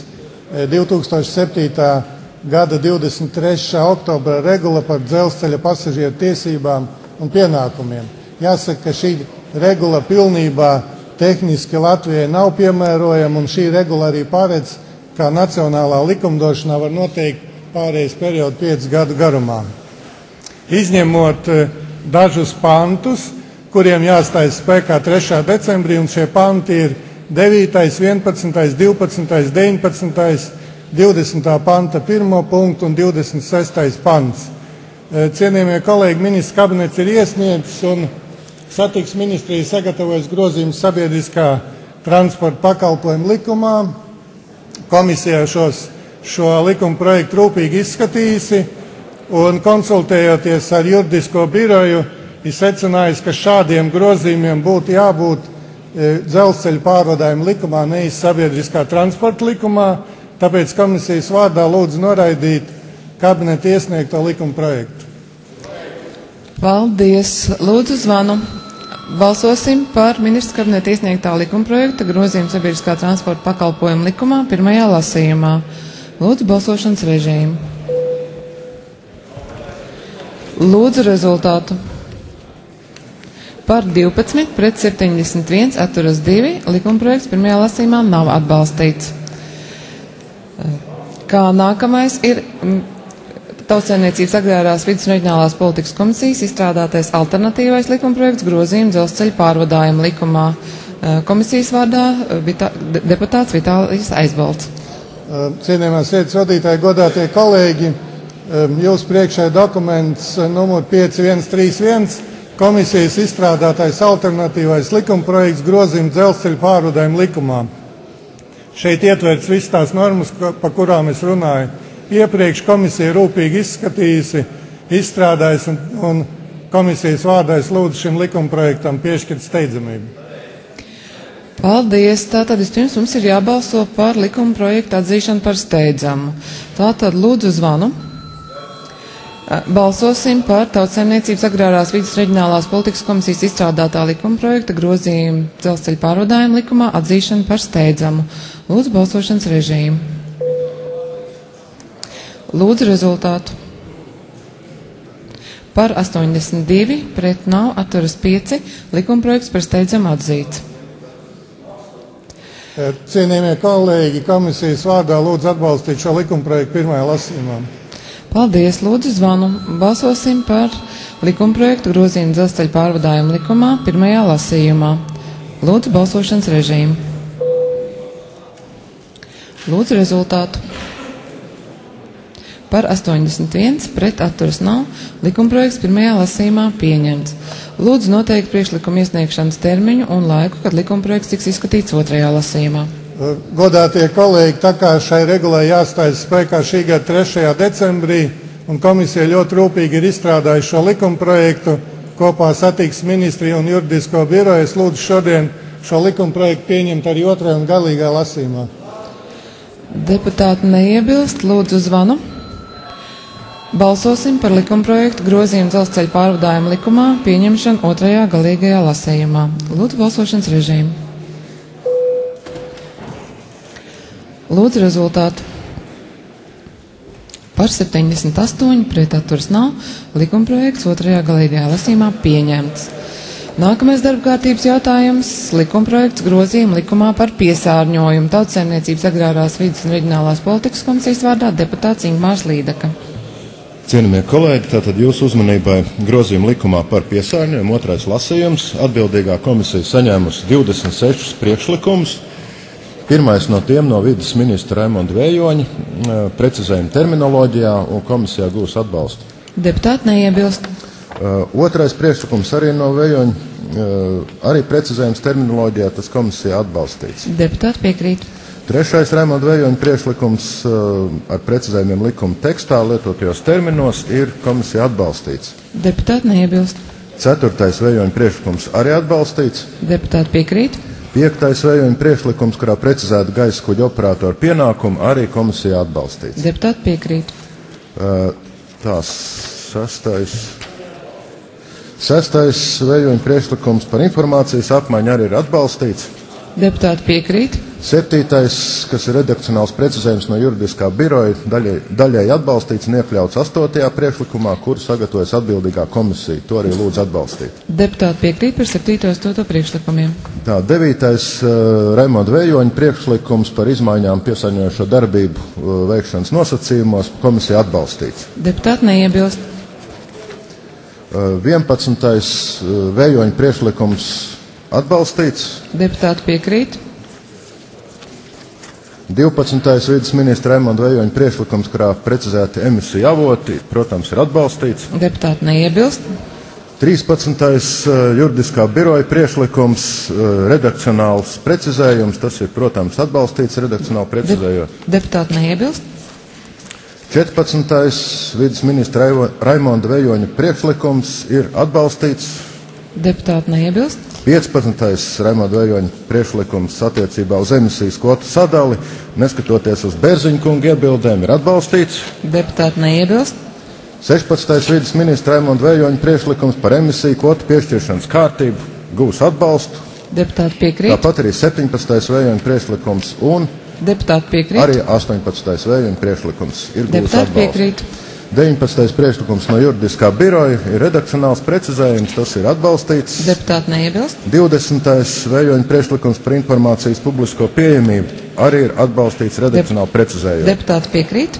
2007. gada 23. oktobra regula par dzelzceļa pasažieru tiesībām un pienākumiem. Jāsaka, ka šī regula pilnībā tehniski Latvijai nav piemērojama, un šī regula arī paredz, kā nacionālā likumdošanā var noteikt pārējais periodu 5 gadu garumā. Izņemot dažus pantus, kuriem jāstājas spēkā 3. decembrī, un šie panti ir 9., 11., 12., 19., 20. panta 1. punktu un 26. pants. Cienījamie kolēģi, ministrs kabinets ir iesniedzis un satiksmes ministrija sagatavojas grozījumus sabiedriskā transporta pakalpojumu likumā. Komisijā šo likuma projektu rūpīgi izskatījusi un konsultējoties ar juridisko biroju, ir secinājusi, ka šādiem grozījumiem būtu jābūt dzelzceļa pārvadājuma likumā, nevis sabiedriskā transporta likumā. Tāpēc komisijas vārdā lūdzu noraidīt kabineta iesniegto likuma projektu. Paldies. Lūdzu zvanu. Balsosim par ministrs kabineta iesniegtā likuma projekta grozījumu sabiedriskā transporta pakalpojuma likumā pirmajā lasījumā. Lūdzu balsošanas režīmu. Lūdzu rezultātu. Par 12, pret 71, atturas 2, likumprojekts pirmajā lasījumā nav atbalstīts. Kā nākamais ir Tautsaimniecības agrārās vides un reģionālās politikas komisijas izstrādātais alternatīvais likumprojekts grozījuma dzelzceļa pārvadājuma likumā. Komisijas vārdā deputāts Vitālijs Aizbalts. Cienījamā sēdes vadītāji, godātie kolēģi, jūs priekšā dokuments numur 5131, komisijas izstrādātais alternatīvais likumprojekts grozījuma dzelzceļa pārvadājuma likumā. Šeit ietverts visas tās normas, pa kurām es runāju. Iepriekš komisija rūpīgi izskatījusi, izstrādājusi un komisijas vārdā es lūdzu šim likumprojektam piešķirt steidzamību. Paldies. Tātad vispirms mums ir jābalso par likumprojektu atzīšanu par steidzamu. Tātad lūdzu zvanu. Balsosim par Tautsaimniecības agrārās vides reģionālās politikas komisijas izstrādātā likumprojekta grozījumu dzelzceļa pārvadājuma likumā atzīšanu par steidzamu. Lūdzu balsošanas režīmu. Lūdzu rezultātu. Par 82, pret nav, atturas 5, likumprojekts par steidzamu atzīts. Cienījamie kolēģi, komisijas vārdā lūdzu atbalstīt šo likumprojektu pirmajā lasījumā. Paldies, lūdzu zvanu. Balsosim par likumprojektu grozījumu dzelzceļa pārvadājuma likumā pirmajā lasījumā. Lūdzu balsošanas režīmu. Lūdzu rezultātu. Par 81, pret atturas nav, likumprojekts pirmajā lasījumā pieņemts. Lūdzu noteikt priekšlikumu iesniegšanas termiņu un laiku, kad likumprojekts tiks izskatīts otrajā lasījumā. Godātie kolēģi, tā kā šai regulai jāstājas spēkā šī gada 3. decembrī, un komisija ļoti rūpīgi ir izstrādājusi šo likumprojektu kopā satiksmes ministriju un juridisko biroju, es lūdzu šodien šo likumprojektu pieņemt arī otrajā un galīgā lasījumā. Deputāti neiebilst, lūdzu zvanu. Balsosim par likumprojektu grozījumu dzelzceļa pārvadājuma likumā pieņemšanu otrajā galīgajā lasījumā. Lūdzu balsošanas režīmu. Lūdzu rezultātu. Par 78, pret atturas nav, likumprojekts otrajā galīgajā lasījumā pieņemts. Nākamais darbkārtības jautājums - likumprojekts grozījuma likumā par piesārņojumu. Tautsaimniecības agrārās vides un reģionālās politikas komisijas vārdā deputāts Ingmārs Līdaka. Cienījamie kolēģi, tātad jūsu uzmanībai grozījuma likumā par piesārņojumu 2. lasījums. Atbildīgā komisija saņēmusi 26 priekšlikumus. Pirmais no tiem no vides ministra Raimonda Vējoņa, precizējuma terminoloģijā, un komisijā gūs atbalstu. Deputāti neiebilst. Otrais priekšlikums arī no Vējoņa, arī precizējums terminoloģijā, tas komisijā atbalstīts. Deputāti piekrīt. Trešais Raimonda Vējoņa priekšlikums ar precizējumiem likuma tekstā lietotajos terminos ir komisija atbalstīts. Deputāti neiebilst. Ceturtais Vējoņa priekšlikums arī atbalstīts. Deputāti piekrīt. Piektais Vējoņa priekšlikums, kurā precizēta gaisa kuģa operātora pienākuma, arī komisija atbalstīts. Deputāti piekrīt. Sestais Vējoņa priekšlikums par informācijas apmaiņu arī ir atbalstīts. Deputāti piekrīt. Septītais, kas ir redakcionāls precizējums no juridiskā biroja, daļai atbalstīts un iekļauts 8. priekšlikumā, kuru sagatavojas atbildīgā komisija. To arī lūdzu atbalstīt. Deputāti piekrīt par 7. un 8. priekšlikumiem. Tā, 9. Raimonda Vējoņa priekšlikums par izmaiņām piesārņojošo darbību veikšanas nosacījumos, komisija atbalstīts. Deputāti neiebilst. 11. Vējoņa priekšlikums atbalstīts. Deputāti piekrīt. 12. vides ministra Raimonda Vējoņa priekšlikums, kurā precizēti emisiju avoti, protams, ir atbalstīts. Deputāti neiebilst. 13. juridiskā biroja priekšlikums, redakcionāls precizējums, tas ir, protams, atbalstīts redakcionāli precizējot. Deputāti neiebilst. 14. vides ministra Raimonda Vējoņa priekšlikums ir atbalstīts. Deputāti neiebilst. 15. Raimonda Vējoņa priekšlikums attiecībā uz emisijas kvotu sadali, neskatoties uz Bērziņa kunga iebildēm, ir atbalstīts. Deputāti neiebilst. 16. vides ministra Raimonda Vējoņa priekšlikums par emisiju kvotu piešķiršanas kārtību gūs atbalstu. Deputāti piekrīt. Tāpat arī 17. Vējoņa priekšlikums un Deputāti piekrīt. Arī 18. Vējoņa priekšlikums ir gūs Deputāti atbalstu. piekrīt. 19. priekšlikums no juridiskā biroja ir redakcionāls precizējums, tas ir atbalstīts. Deputāti neiebilst. 20. Vējoņa priekšlikums par informācijas publisko pieejamību arī ir atbalstīts redakcionāli precizējot. Deputāti piekrīt.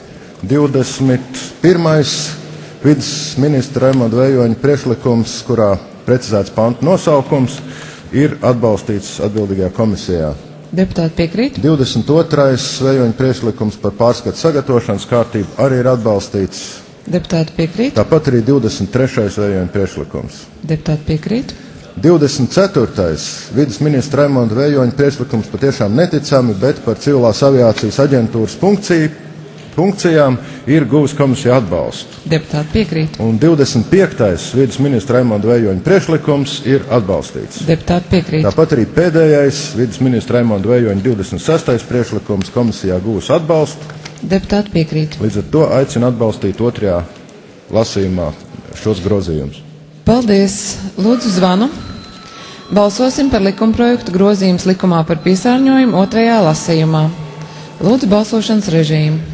21. vides ministra Raimonda Vējoņa priekšlikums, kurā precizēts pantu nosaukums, ir atbalstīts atbildīgajā komisijā. Deputāti piekrīt. 22. Vējoņa priekšlikums par pārskatu sagatavošanas kārtību arī ir atbalstīts. Deputāti piekrīt. Tāpat arī 23. Vējoņa priekšlikums. Deputāti piekrīt. 24. vides ministra Raimonda Vējoņa priekšlikums patiešām neticami, bet par civilās aviācijas aģentūras funkcijām ir guvis komisija atbalstu. Deputāti piekrīt. Un 25. vides ministra Raimonda Vējoņa priekšlikums ir atbalstīts. Deputāti piekrīt. Tāpat arī pēdējais vides ministra Raimonda Vējoņa 26. priekšlikums komisijā guvis atbalstu. Deputāti piekrīt. Līdz ar to aicinu atbalstīt 2. lasījumā šos grozījumus. Paldies. Lūdzu zvanu. Balsosim par likumprojektu grozījums likumā par piesārņojumu 2. lasījumā. Lūdzu balsošanas režīmu.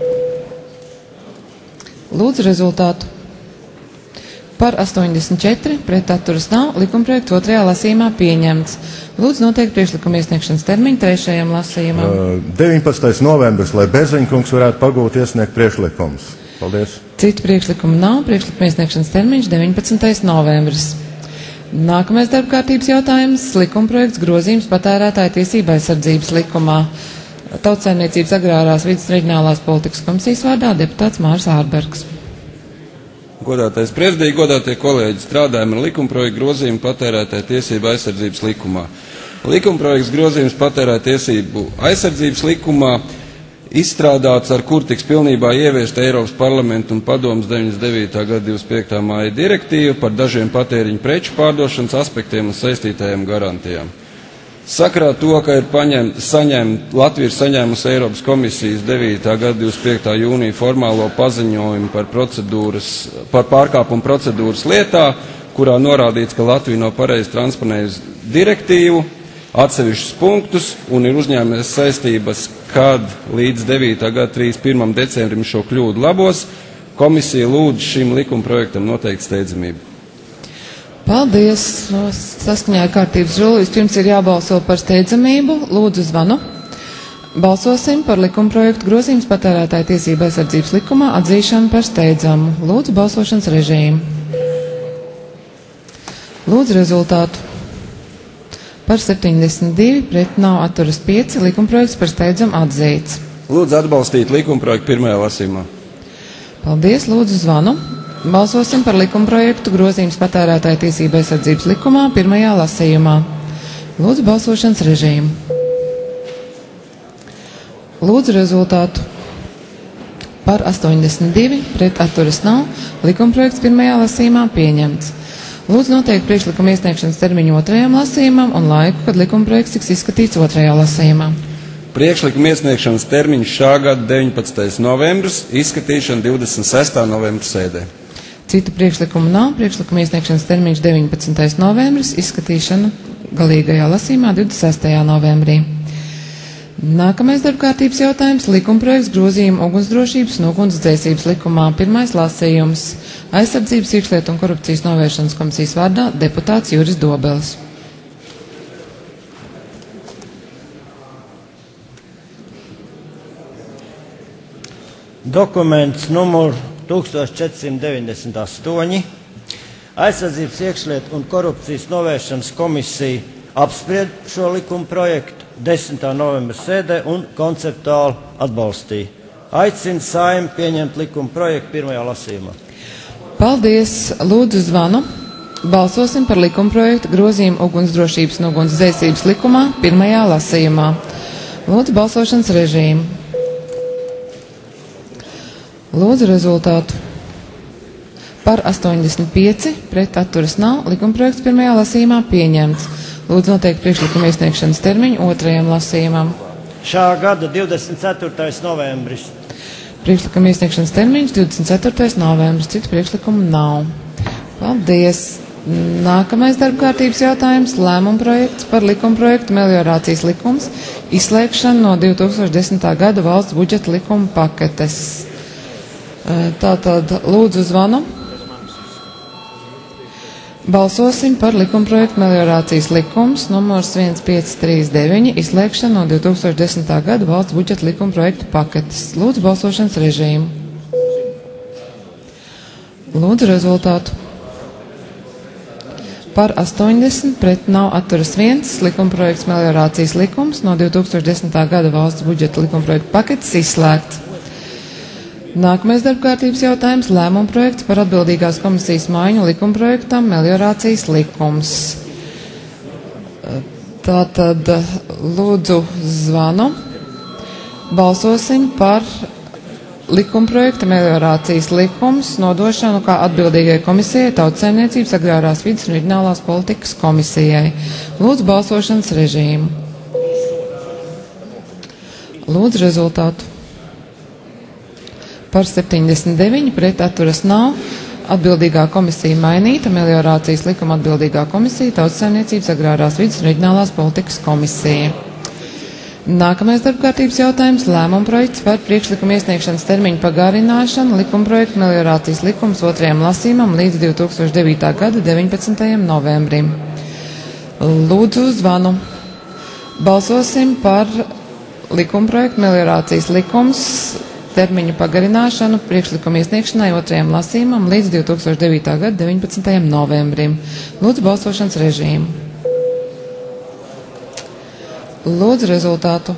Lūdzu rezultātu. Par 84, pret atturas nav, likumprojekts 2. lasījumā pieņemts. Lūdzu noteikt priekšlikuma iesniegšanas termiņu 3. lasījumā. 19. novembris, lai Bērziņa kungs varētu pagūt iesniegt priekšlikumus. Paldies. Citu priekšlikumu nav, priekšlikuma iesniegšanas termiņš 19. novembris. Nākamais darbkārtības jautājums - likumprojekts grozījums patērētāju tiesību aizsardzības likumā. Tautsaimniecības agrārās vides reģionālās politikas komisijas vārdā deputāts Mārs Ārbergs. Godātais prezidija, godātie kolēģi, strādājam ar likumprojektu grozījumu patērētāju tiesību aizsardzības likumā. Likumprojekts grozījums patērētāju tiesību aizsardzības likumā izstrādāts, ar kur tiks pilnībā ieviesta Eiropas parlamenta un padomes 99. gada 25. māja direktīva par dažiem patēriņu preču pārdošanas aspektiem un saistītajām garantijām. Sakarā to, ka ir Latvija ir saņēmusi Eiropas komisijas 9. gada 25. jūnija formālo paziņojumu par pārkāpumu procedūras lietā, kurā norādīts, ka Latvija nav pareizi transponējusi direktīvu, atsevišķus punktus un ir uzņēmies saistības, kad līdz 9. gada 31. decembrim šo kļūdu labos, komisija lūdz šim likumprojektam noteikt steidzamību. Paldies. Saskaņā ar kārtības rulu vispirms ir jābalso par steidzamību. Lūdzu zvanu. Balsosim par likumprojektu grozījums patērētāju tiesību aizsardzības likumā atzīšanu par steidzamu. Lūdzu balsošanas režīmu. Lūdzu rezultātu. Par 72, pret nav atturas 5, likumprojekts par steidzamu atzīts. Lūdzu atbalstīt likumprojektu pirmajā lasījumā. Paldies, lūdzu zvanu. Balsosim par likumprojektu grozījums patērētāju tiesību aizsardzības likumā pirmajā lasījumā. Lūdzu balsošanas režīmu. Lūdzu rezultātu. Par 82, pret atturas nav, likumprojekts pirmajā lasījumā pieņemts. Lūdzu noteikt priekšlikuma iesniegšanas termiņu otrajam lasījumam un laiku, kad likumprojekts tiks izskatīts otrajā lasījumā. Priekšlikuma iesniegšanas termiņš šā gada 19. novembris, izskatīšana 26. novembra sēdē. Citu priekšlikumu nav, priekšlikuma iesniegšanas termiņš 19. novembris, izskatīšana galīgajā lasījumā 26. novembrī. Nākamais darbkārtības jautājums - likumprojekts grozījuma ugunsdrošības un ugunsdzēsības likumā. Pirmais lasījums - aizsardzības, iekšlietu un korupcijas novēršanas komisijas vārdā deputāts Juris Dobelis. Dokuments numur 1498. Aizsardzības, iekšlietu un korupcijas novēršanas komisija apspried šo likuma projektu 10. novembra sēdē un konceptuāli atbalstīja. Aicinu Saeimu pieņemt likuma projektu pirmajā lasījumā. Paldies! Lūdzu zvanu. Balsosim par likuma projektu grozījumu ugunsdrošības un ugunsdzēsības likumā pirmajā lasījumā. Lūdzu balsošanas režīmu. Lūdzu rezultātu. Par 85, pret atturas nav, likumprojekts pirmajā lasījumā pieņemts. Lūdzu noteikt priekšlikuma iesniegšanas termiņu otrajam lasījumam. Šā gada 24. novembris. Priekšlikuma iesniegšanas termiņš 24. novembris, citu priekšlikumu nav. Paldies! Nākamais darbkārtības jautājums - lēmuma projekts par likumprojektu meliorācijas likums izslēgšanu no 2010. gada valsts budžeta likuma paketes. Tātad lūdzu zvanu. Balsosim par likumprojektu meliorācijas likums numurs 1539 izslēgšanu no 2010. gada valsts budžeta likuma projektu paketes. Lūdzu balsošanas režīmu. Lūdzu rezultātu. Par 80, pret nav atturas 1, likumprojekts meliorācijas likums no 2010. gada valsts budžeta likuma projektu paketes izslēgts. Nākamais darbkārtības jautājums - lēmuma projekts par atbildīgās komisijas maiņu likumprojektam meliorācijas likums. Tātad lūdzu zvanu. Balsosim par likumprojekta meliorācijas likums nodošanu kā atbildīgai komisijai Tautsaimniecības, agrārās vides un reģionālās politikas komisijai. Lūdzu balsošanas režīmu. Lūdzu rezultātu. Par 79, pret atturas nav, atbildīgā komisija mainīta, meliorācijas likuma atbildīgā komisija, Tautsaimniecības, agrārās vides un reģionālās politikas komisija. Nākamais darbkārtības jautājums - lēmuma projekts par priekšlikuma iesniegšanas termiņu pagarināšanu likumprojektu meliorācijas likums otrajam lasījumam līdz 2009. gada 19. novembrim. Lūdzu zvanu. Balsosim par likumprojektu meliorācijas likums termiņu pagarināšanu priekšlikuma iesniegšanai otrajam lasījumam līdz 2009. gada 19. novembrim. Lūdzu balsošanas režīmu. Lūdzu rezultātu.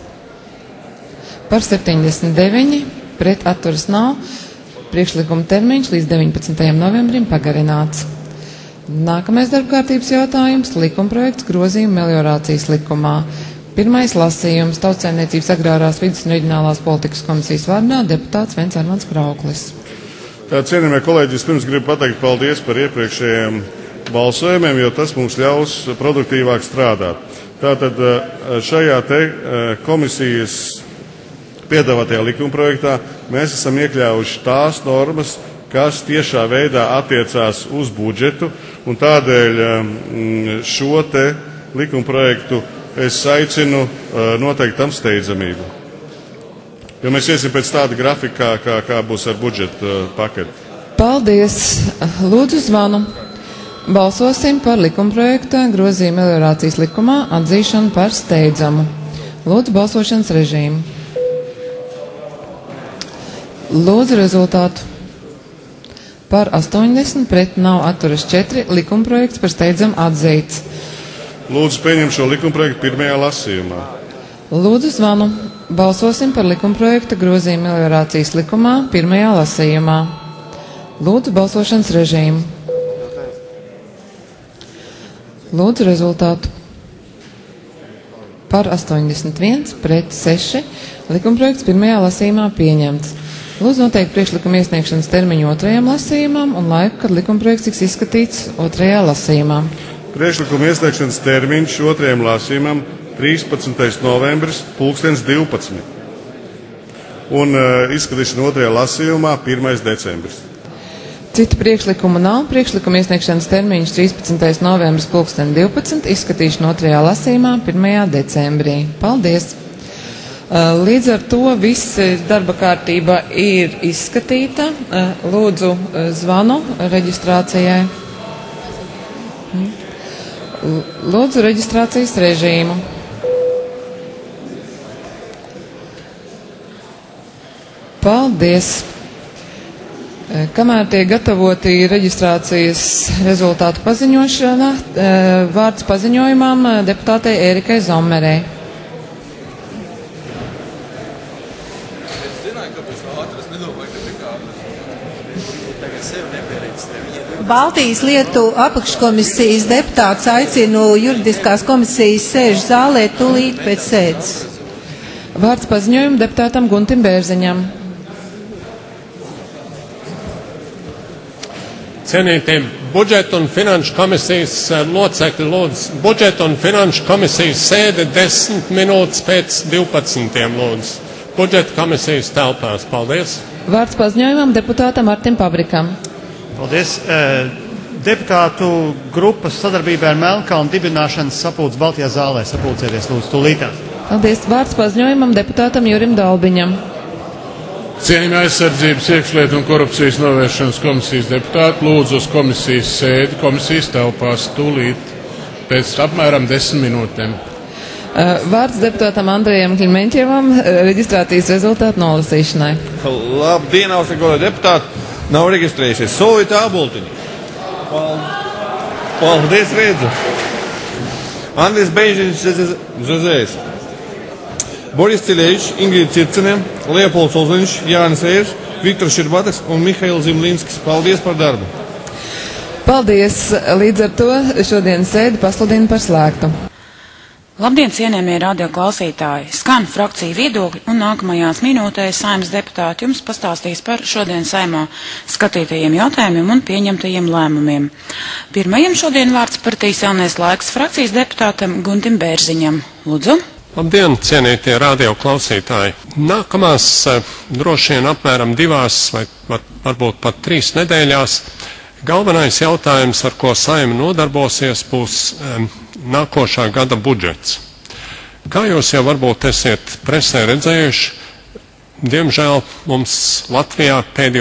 Par 79, pret atturas nav, priekšlikuma termiņš līdz 19. novembrim pagarināts. Nākamais darbkārtības jautājums - likumprojekts grozījuma meliorācijas likumā. Pirmais lasījums - Tautsaimniecības, agrārās vides un reģionālās politikas komisijas vārdā deputāts Vents Armands Krauklis. Cienījamie kolēģi, vispirms gribu pateikt paldies par iepriekšējiem balsojumiem, jo tas mums ļaus produktīvāk strādāt. Tātad šajā te komisijas piedāvātajā likumprojektā mēs esam iekļāvuši tās normas, kas tiešā veidā attiecās uz budžetu, un tādēļ šo te likumprojektu es aicinu noteikt tam steidzamību. Jo mēs iesim pēc tāda grafika, kā būs ar budžeta paketi. Paldies! Lūdzu zvanu. Balsosim par likumprojekta grozījumu meliorācijas likumā atzīšanu par steidzamu. Lūdzu balsošanas režīmu. Lūdzu rezultātu. Par 80, pret nav atturas 4, likumprojekts par steidzam atzīts. Lūdzu pieņemt šo likumprojektu pirmajā lasījumā. Lūdzu zvanu. Balsosim par likumprojekta grozījumu meliorācijas likumā pirmajā lasījumā. Lūdzu balsošanas režīmu. Lūdzu rezultātu. Par 81, pret 6, likumprojekts pirmajā lasījumā pieņemts. Lūdzu noteikt priekšlikuma iesniegšanas termiņu otrajam lasījumam un laiku, kad likumprojekts tiks izskatīts otrajā lasījumā. Priekšlikuma iesniegšanas termiņš otrajam lasījumam 13. novembris 2012. Un izskatīšana otrajā lasījumā 1. decembris. Citu priekšlikumu nav. Priekšlikuma iesniegšanas termiņš 13. novembris 2012. Izskatīšana otrajā lasījumā 1. decembrī. Paldies! Līdz ar to viss darba kārtība ir izskatīta. Lūdzu zvanu reģistrācijai. Lūdzu reģistrācijas režīmu. Paldies! Kamēr tiek gatavoti reģistrācijas rezultātu paziņošana, vārds paziņojumam deputātei Ērikai Zommerei. Baltijas lietu apakškomisijas deputāts aicinu juridiskās komisijas sēžu zālē tūlīt pēc sēdes. Vārds paziņojumu deputātam Guntim Bērziņam. Cienītie budžeta un finanšu komisijas locekļi, lūdzu, budžeta un finanšu komisijas sēde 10 minūtes pēc 12. lūdzu. Budžeta komisijas telpās. Paldies. Vārds paziņojumam deputātam Artim Pabrikam. Paldies. Deputātu grupas sadarbībā ar Melnkalnu dibināšanas sapulces Baltijā zālē. Sapulcēties, lūdzu, tūlītās. Paldies. Vārds paziņojumam deputātam Jurim Dalbiņam. Cienījamie aizsardzības, iekšlietu un korupcijas novēršanas komisijas deputāti, lūdzu uz komisijas sēdi, komisijas telpās tūlīt pēc apmēram 10 minūtēm. Vārds deputātam Andrejam Klimeņķievam reģistrācijas rezultātu nolasīšanai. Labdien, augstākā deputāti! Nav reģistrējušies. Solītā Abultiņa. Paldies, redzu. Andris Beižiņš Žezējs. Boris Ciļevičs, Ingrīda Circenē, Leopolds Olziņš, Jānis Ejers, Viktors Širbates un Mihails Zimlinskis. Paldies par darbu. Paldies. Līdz ar to šodienas sēdi pasludinu par slēgtu. Labdien, cienījamie radioklausītāji! Skan frakciju viedokļi un nākamajās minūtēs Saeimas deputāti jums pastāstīs par šodien Saeimā skatītajiem jautājumiem un pieņemtajiem lēmumiem. Pirmajam šodien vārds partijas Jaunais laiks frakcijas deputātam Guntim Bērziņam. Lūdzu! Labdien, cienītie radioklausītāji! Nākamās droši vien apmēram 2 vai varbūt pat 3 nedēļās galvenais jautājums, ar ko Saeima nodarbosies, būs nākošā gada budžets. Kā jūs jau varbūt esiet presē redzējuši, diemžēl mums Latvijā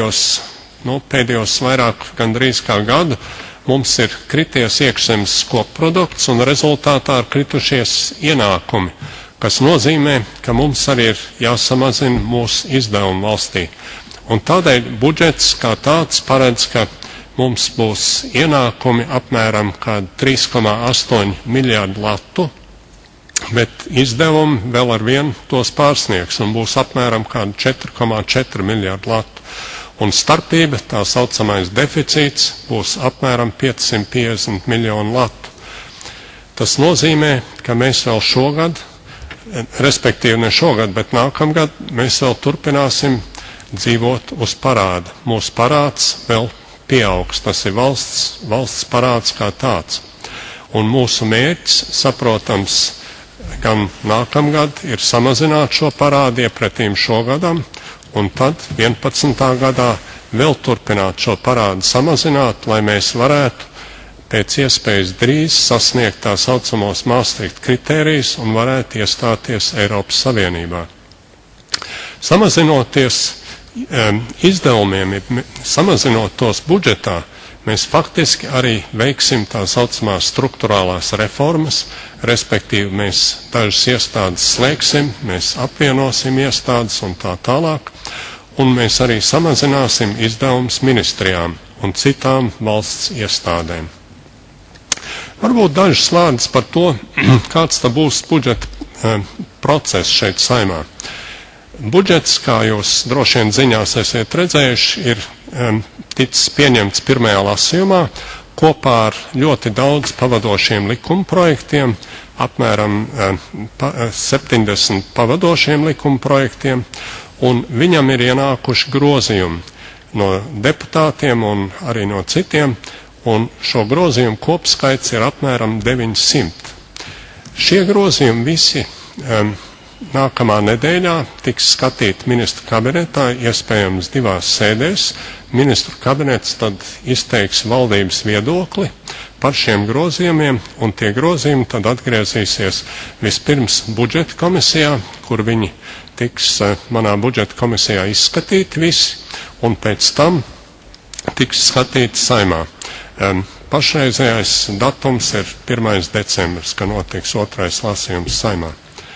pēdējos vairāk gandrīz kā gadu mums ir krities iekšzemes koprodukts un rezultātā ir kritušies ienākumi, kas nozīmē, ka mums arī ir jāsamazina mūsu izdevumi valstī. Un tādēļ budžets kā tāds paredz, ka mums būs ienākumi apmēram kādu 3,8 miljārdu latu, bet izdevumi vēl ar vienu tos pārsniegs un būs apmēram kādu 4,4 miljārdu latu. Un starpība, tā saucamais deficīts, būs apmēram 550 miljonu latu. Tas nozīmē, ka mēs vēl šogad, respektīvi ne šogad, bet nākamgad, mēs vēl turpināsim dzīvot uz parāda. Mūsu parāds vēl pieaugs. Tas ir valsts parāds kā tāds. Un mūsu mērķis, saprotams, gan nākamgad ir samazināt šo parādu iepretīm šogadam, un tad 11. gadā vēl turpināt šo parādu samazināt, lai mēs varētu pēc iespējas drīz sasniegt tā saucamos Maastricht kritērijus un varētu iestāties Eiropas Savienībā. Samazinoties izdevumiem, samazinot tos budžetā, mēs faktiski arī veiksim tā saucamās struktūrālās reformas, respektīvi mēs dažas iestādes slēgsim, mēs apvienosim iestādes un tā tālāk, un mēs arī samazināsim izdevumus ministrijām un citām valsts iestādēm. Varbūt dažas vārdas par to, kāds tā būs budžeta process šeit Saeimā. Budžets, kā jūs droši vien ziņās esat redzējuši, ir ticis pieņemts pirmajā lasījumā kopā ar ļoti daudz pavadošiem likuma projektiem, apmēram 70 pavadošiem likuma projektiem, un viņam ir ienākuši grozījumi no deputātiem un arī no citiem, un šo grozījumu kopskaits ir apmēram 900. Šie grozījumi visi nākamā nedēļā tiks skatīti ministru kabinetā, iespējams 2 sēdēs. Ministru kabinets tad izteiks valdības viedokli par šiem grozījumiem, un tie grozījumi tad atgriezīsies vispirms budžeta komisijā, kur viņi tiks manā budžeta komisijā izskatīti visi, un pēc tam tiks skatīti Saeimā. Pašreizējais datums ir 1. decembris, kad notiks 2. lasījums Saeimā.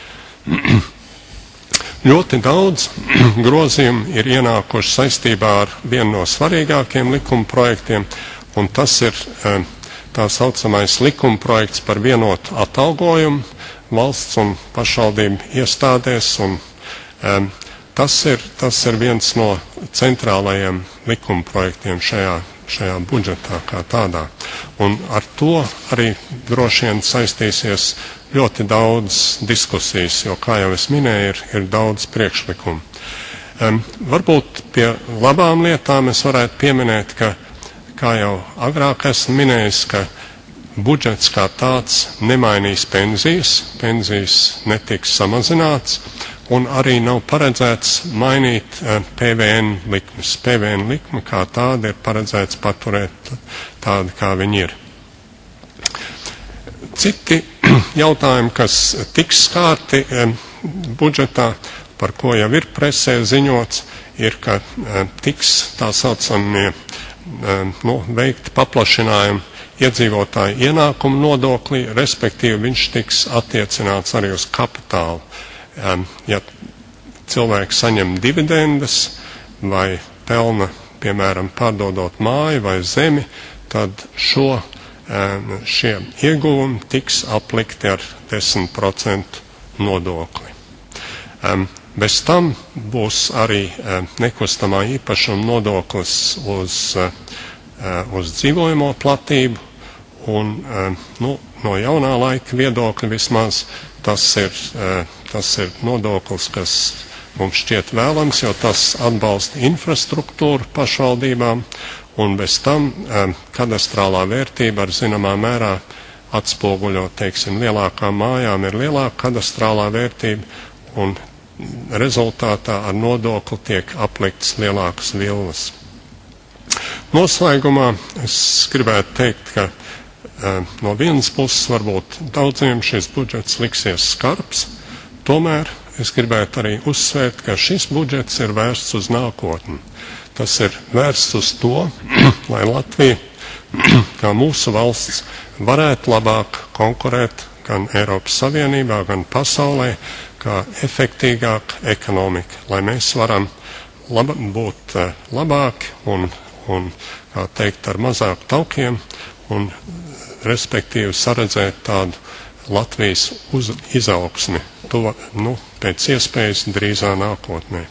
Ļoti daudz grozījumu ir ienākuši saistībā ar vienu no svarīgākiem likuma projektiem, un tas ir tā saucamais likuma projekts par vienotu atalgojumu valsts un pašvaldību iestādēs, un tas ir viens no centrālajiem likuma projektiem šajā budžetā kā tādā. Un ar to arī droši vien saistīsies ļoti daudz diskusijas, jo, kā jau es minēju, ir daudz priekšlikumu. Varbūt pie labām lietām es varētu pieminēt, ka, kā jau agrāk esmu minējis, ka budžets kā tāds nemainīs pensijas netiks samazināts, un arī nav paredzēts mainīt PVN likmes. PVN likme kā tāda ir paredzēts paturēt tādu, kā viņi ir. Citi jautājumi, kas tiks skārti budžetā, par ko jau ir presē ziņots, ir, ka tiks tā saucamie veikti paplašinājumi iedzīvotāju ienākumu nodoklī, respektīvi viņš tiks attiecināts arī uz kapitālu. Ja cilvēks saņem dividendes vai pelna, piemēram, pārdodot māju vai zemi, tad šie ieguvumi tiks aplikti ar 10% nodokli. Bez tam būs arī nekustamā īpašuma nodoklis uz dzīvojamo platību, un no jaunā laika viedokļa vismaz tas ir nodoklis, kas mums šķiet vēlams, jo tas atbalsta infrastruktūru pašvaldībām, un bez tam kadastrālā vērtība ar zināmā mērā atspoguļo, teiksim, lielākām mājām ir lielāka kadastrālā vērtība, un rezultātā ar nodokli tiek aplikts lielākas vilnas. Noslēgumā es gribētu teikt, ka no vienas puses varbūt daudziem šis budžets liksies skarbs, tomēr es gribētu arī uzsvērt, ka šis budžets ir vērsts uz nākotni. Tas ir vērsts uz to, lai Latvija, kā mūsu valsts, varētu labāk konkurēt gan Eiropas Savienībā, gan pasaulē, kā efektīgāka ekonomika, lai mēs varam būt labāki un, kā teikt, ar mazāk taukiem un respektīvi saredzēt tādu Latvijas izaugsmi pēc iespējas drīzā nākotnē.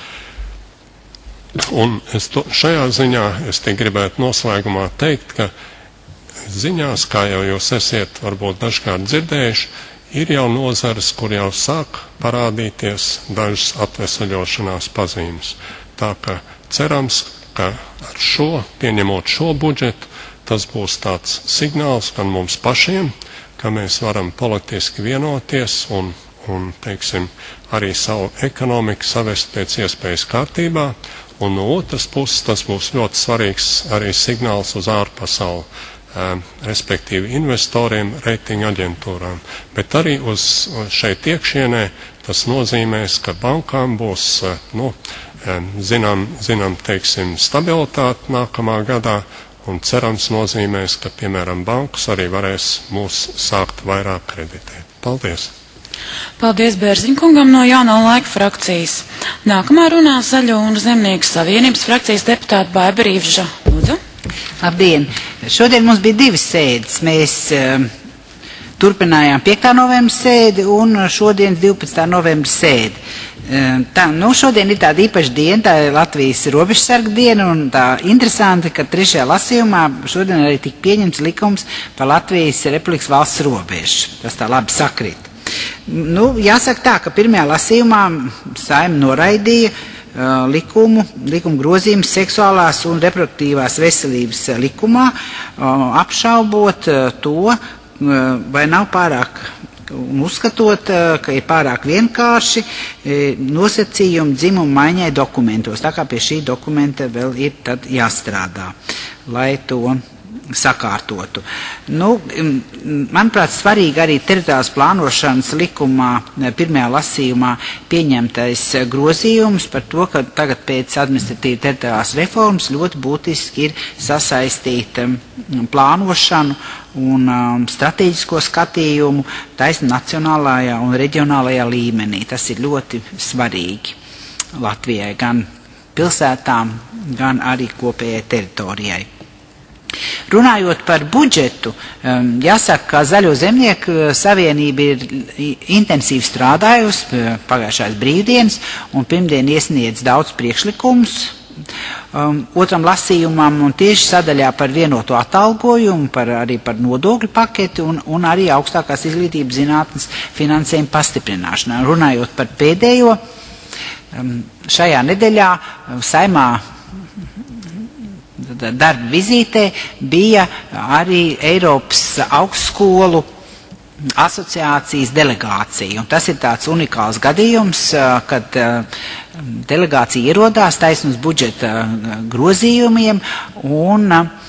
Un šajā ziņā es te gribētu noslēgumā teikt, ka ziņās, kā jau jūs esiet varbūt dažkārt dzirdējuši, ir jau nozares, kur jau sāk parādīties dažas atvesaļošanās pazīmes. Tā ka cerams, ka ar pieņemot šo budžetu, tas būs tāds signāls gan mums pašiem, ka mēs varam politiski vienoties un teiksim, arī savu ekonomiku savest pēc iespējas kārtībā, un no otras puses tas būs ļoti svarīgs arī signāls uz ārpasauli, respektīvi investoriem, reitinga aģentūrām, bet arī uz šeit iekšienē tas nozīmēs, ka bankām būs, teiksim, stabilitāte nākamā gadā, un cerams nozīmēs, ka, piemēram, bankas arī varēs mūs sākt vairāk kreditēt. Paldies! Paldies Bērziņkungam no Jauno laiku frakcijas. Nākamā runā Zaļo un Zemnieku savienības frakcijas deputāta Baiba Rīvža. Lūdzu. Labdien! Šodien mums bija 2 sēdes. Mēs turpinājām 5. novembra sēdi un šodien 12. novembra sēdi. Šodien ir tāda īpaša diena, tā ir Latvijas robežsarga diena, un tā interesanti, ka 3. lasījumā šodien arī tika pieņemts likums par Latvijas Republikas valsts robežu. Tas tā labi sakrīt. Jāsaka tā, ka 1. lasījumā Saeima noraidīja likumu grozījumu seksuālās un reproduktīvās veselības likumā, apšaubot to, vai nav pārāk un uzskatot, ka ir pārāk vienkārši nosacījumi dzimumu maiņai dokumentos. Tā kā pie šī dokumenta vēl ir tad jāstrādā, lai to sakārtotu. Manuprāt, svarīgi arī teritoriālās plānošanas likumā 1. lasījumā pieņemtais grozījums par to, ka tagad pēc administratīva teritoriālās reformas ļoti būtiski ir sasaistīt plānošanu un strateģisko skatījumu taisni nacionālajā un reģionālajā līmenī. Tas ir ļoti svarīgi Latvijai, gan pilsētām, gan arī kopējai teritorijai. Runājot par budžetu, jāsaka, ka Zaļo zemnieku savienība ir intensīvi strādājusi pagājušās brīvdienas un pirmdien iesniedz daudz priekšlikumus 2. lasījumam un tieši sadaļā par vienoto atalgojumu, arī par nodokļu paketi un arī augstākās izglītības zinātnes finansējumu pastiprināšanā. Runājot par pēdējo, šajā nedēļā Saeimā darba vizītē bija arī Eiropas augstskolu asociācijas delegācija. Un tas ir tāds unikāls gadījums, kad delegācija ierodās taisnus budžeta grozījumiem un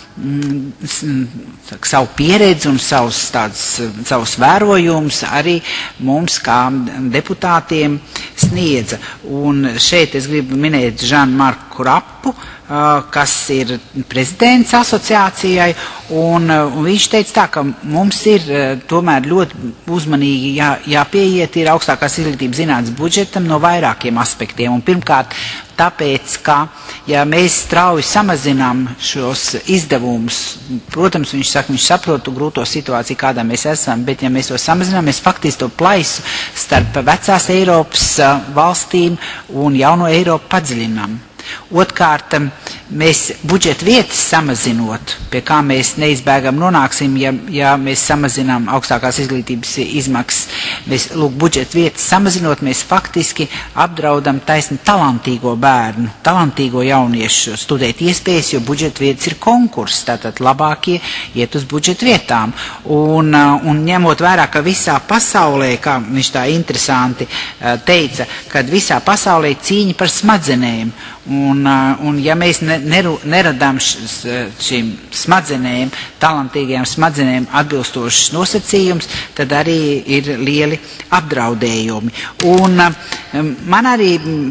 savu pieredzi un savus vērojumus arī mums kā deputātiem sniedza. Un šeit es gribu minēt Žanu Marku Rapu, kas ir prezidents asociācijai, un viņš teica tā, ka mums ir tomēr ļoti uzmanīgi jāpieiet ir augstākās izglītības zinātnes budžetam no vairākiem aspektiem. Un pirmkārt, tāpēc, ka, ja mēs strauji samazinām šos izdevumus, protams, viņš saka, viņš saprot grūto situāciju, kādā mēs esam, bet ja mēs to samazinām, mēs faktiski to plaisu starp vecās Eiropas valstīm un jauno Eiropu padziļinām. Otrkārt, mēs budžeta vietas samazinot, pie kā mēs neizbēgam nonāksim, ja mēs samazinām augstākās izglītības izmaksas, mēs, budžeta vietas samazinot, mēs faktiski apdraudam taisni talantīgo bērnu, talantīgo jauniešu studēt iespējas, jo budžeta vietas ir konkurss, tātad labākie iet uz budžeta vietām. Un ņemot vērā, ka visā pasaulē, kā viņš tā interesanti teica, kad visā pasaulē cīņa par smadzenēm, un ja mēs neradām šīm smadzenēm, talantīgajām smadzenēm atbilstošas nosacījums, tad arī ir lieli apdraudējumi. Un man arī,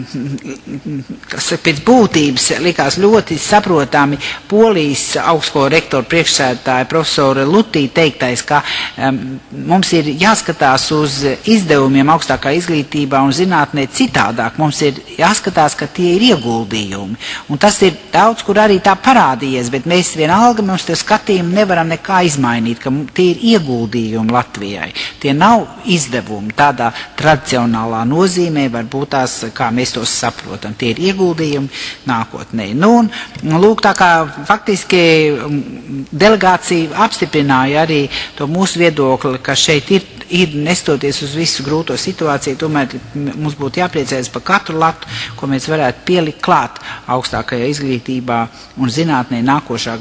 kas pēc būtības likās ļoti saprotami, Polijas augstskolu rektoru priekšsēdētāja profesora Lutī teiktais, ka mums ir jāskatās uz izdevumiem augstākā izglītībā un zinātnē citādāk. Mums ir jāskatās, ka tie ir ieguldījumi. Un tas ir daudz, kur arī tā parādījies, bet mēs vienalga mums te skatījumu nevaram nekā izmainīt, ka tie ir ieguldījumi Latvijai. Tie nav izdevumi tādā tradicionālā nozīmē, varbūt tās, kā mēs tos saprotam. Tie ir ieguldījumi nākotnē. Un lūk, tā kā faktiski delegācija apstiprināja arī to mūsu viedokli, ka šeit ir nestoties uz visu grūto situāciju, tomēr mums būtu jāpriecājas par katru latu, ko mēs varētu pielikt klāt augstākajā izglītībā un zinātnē nākošā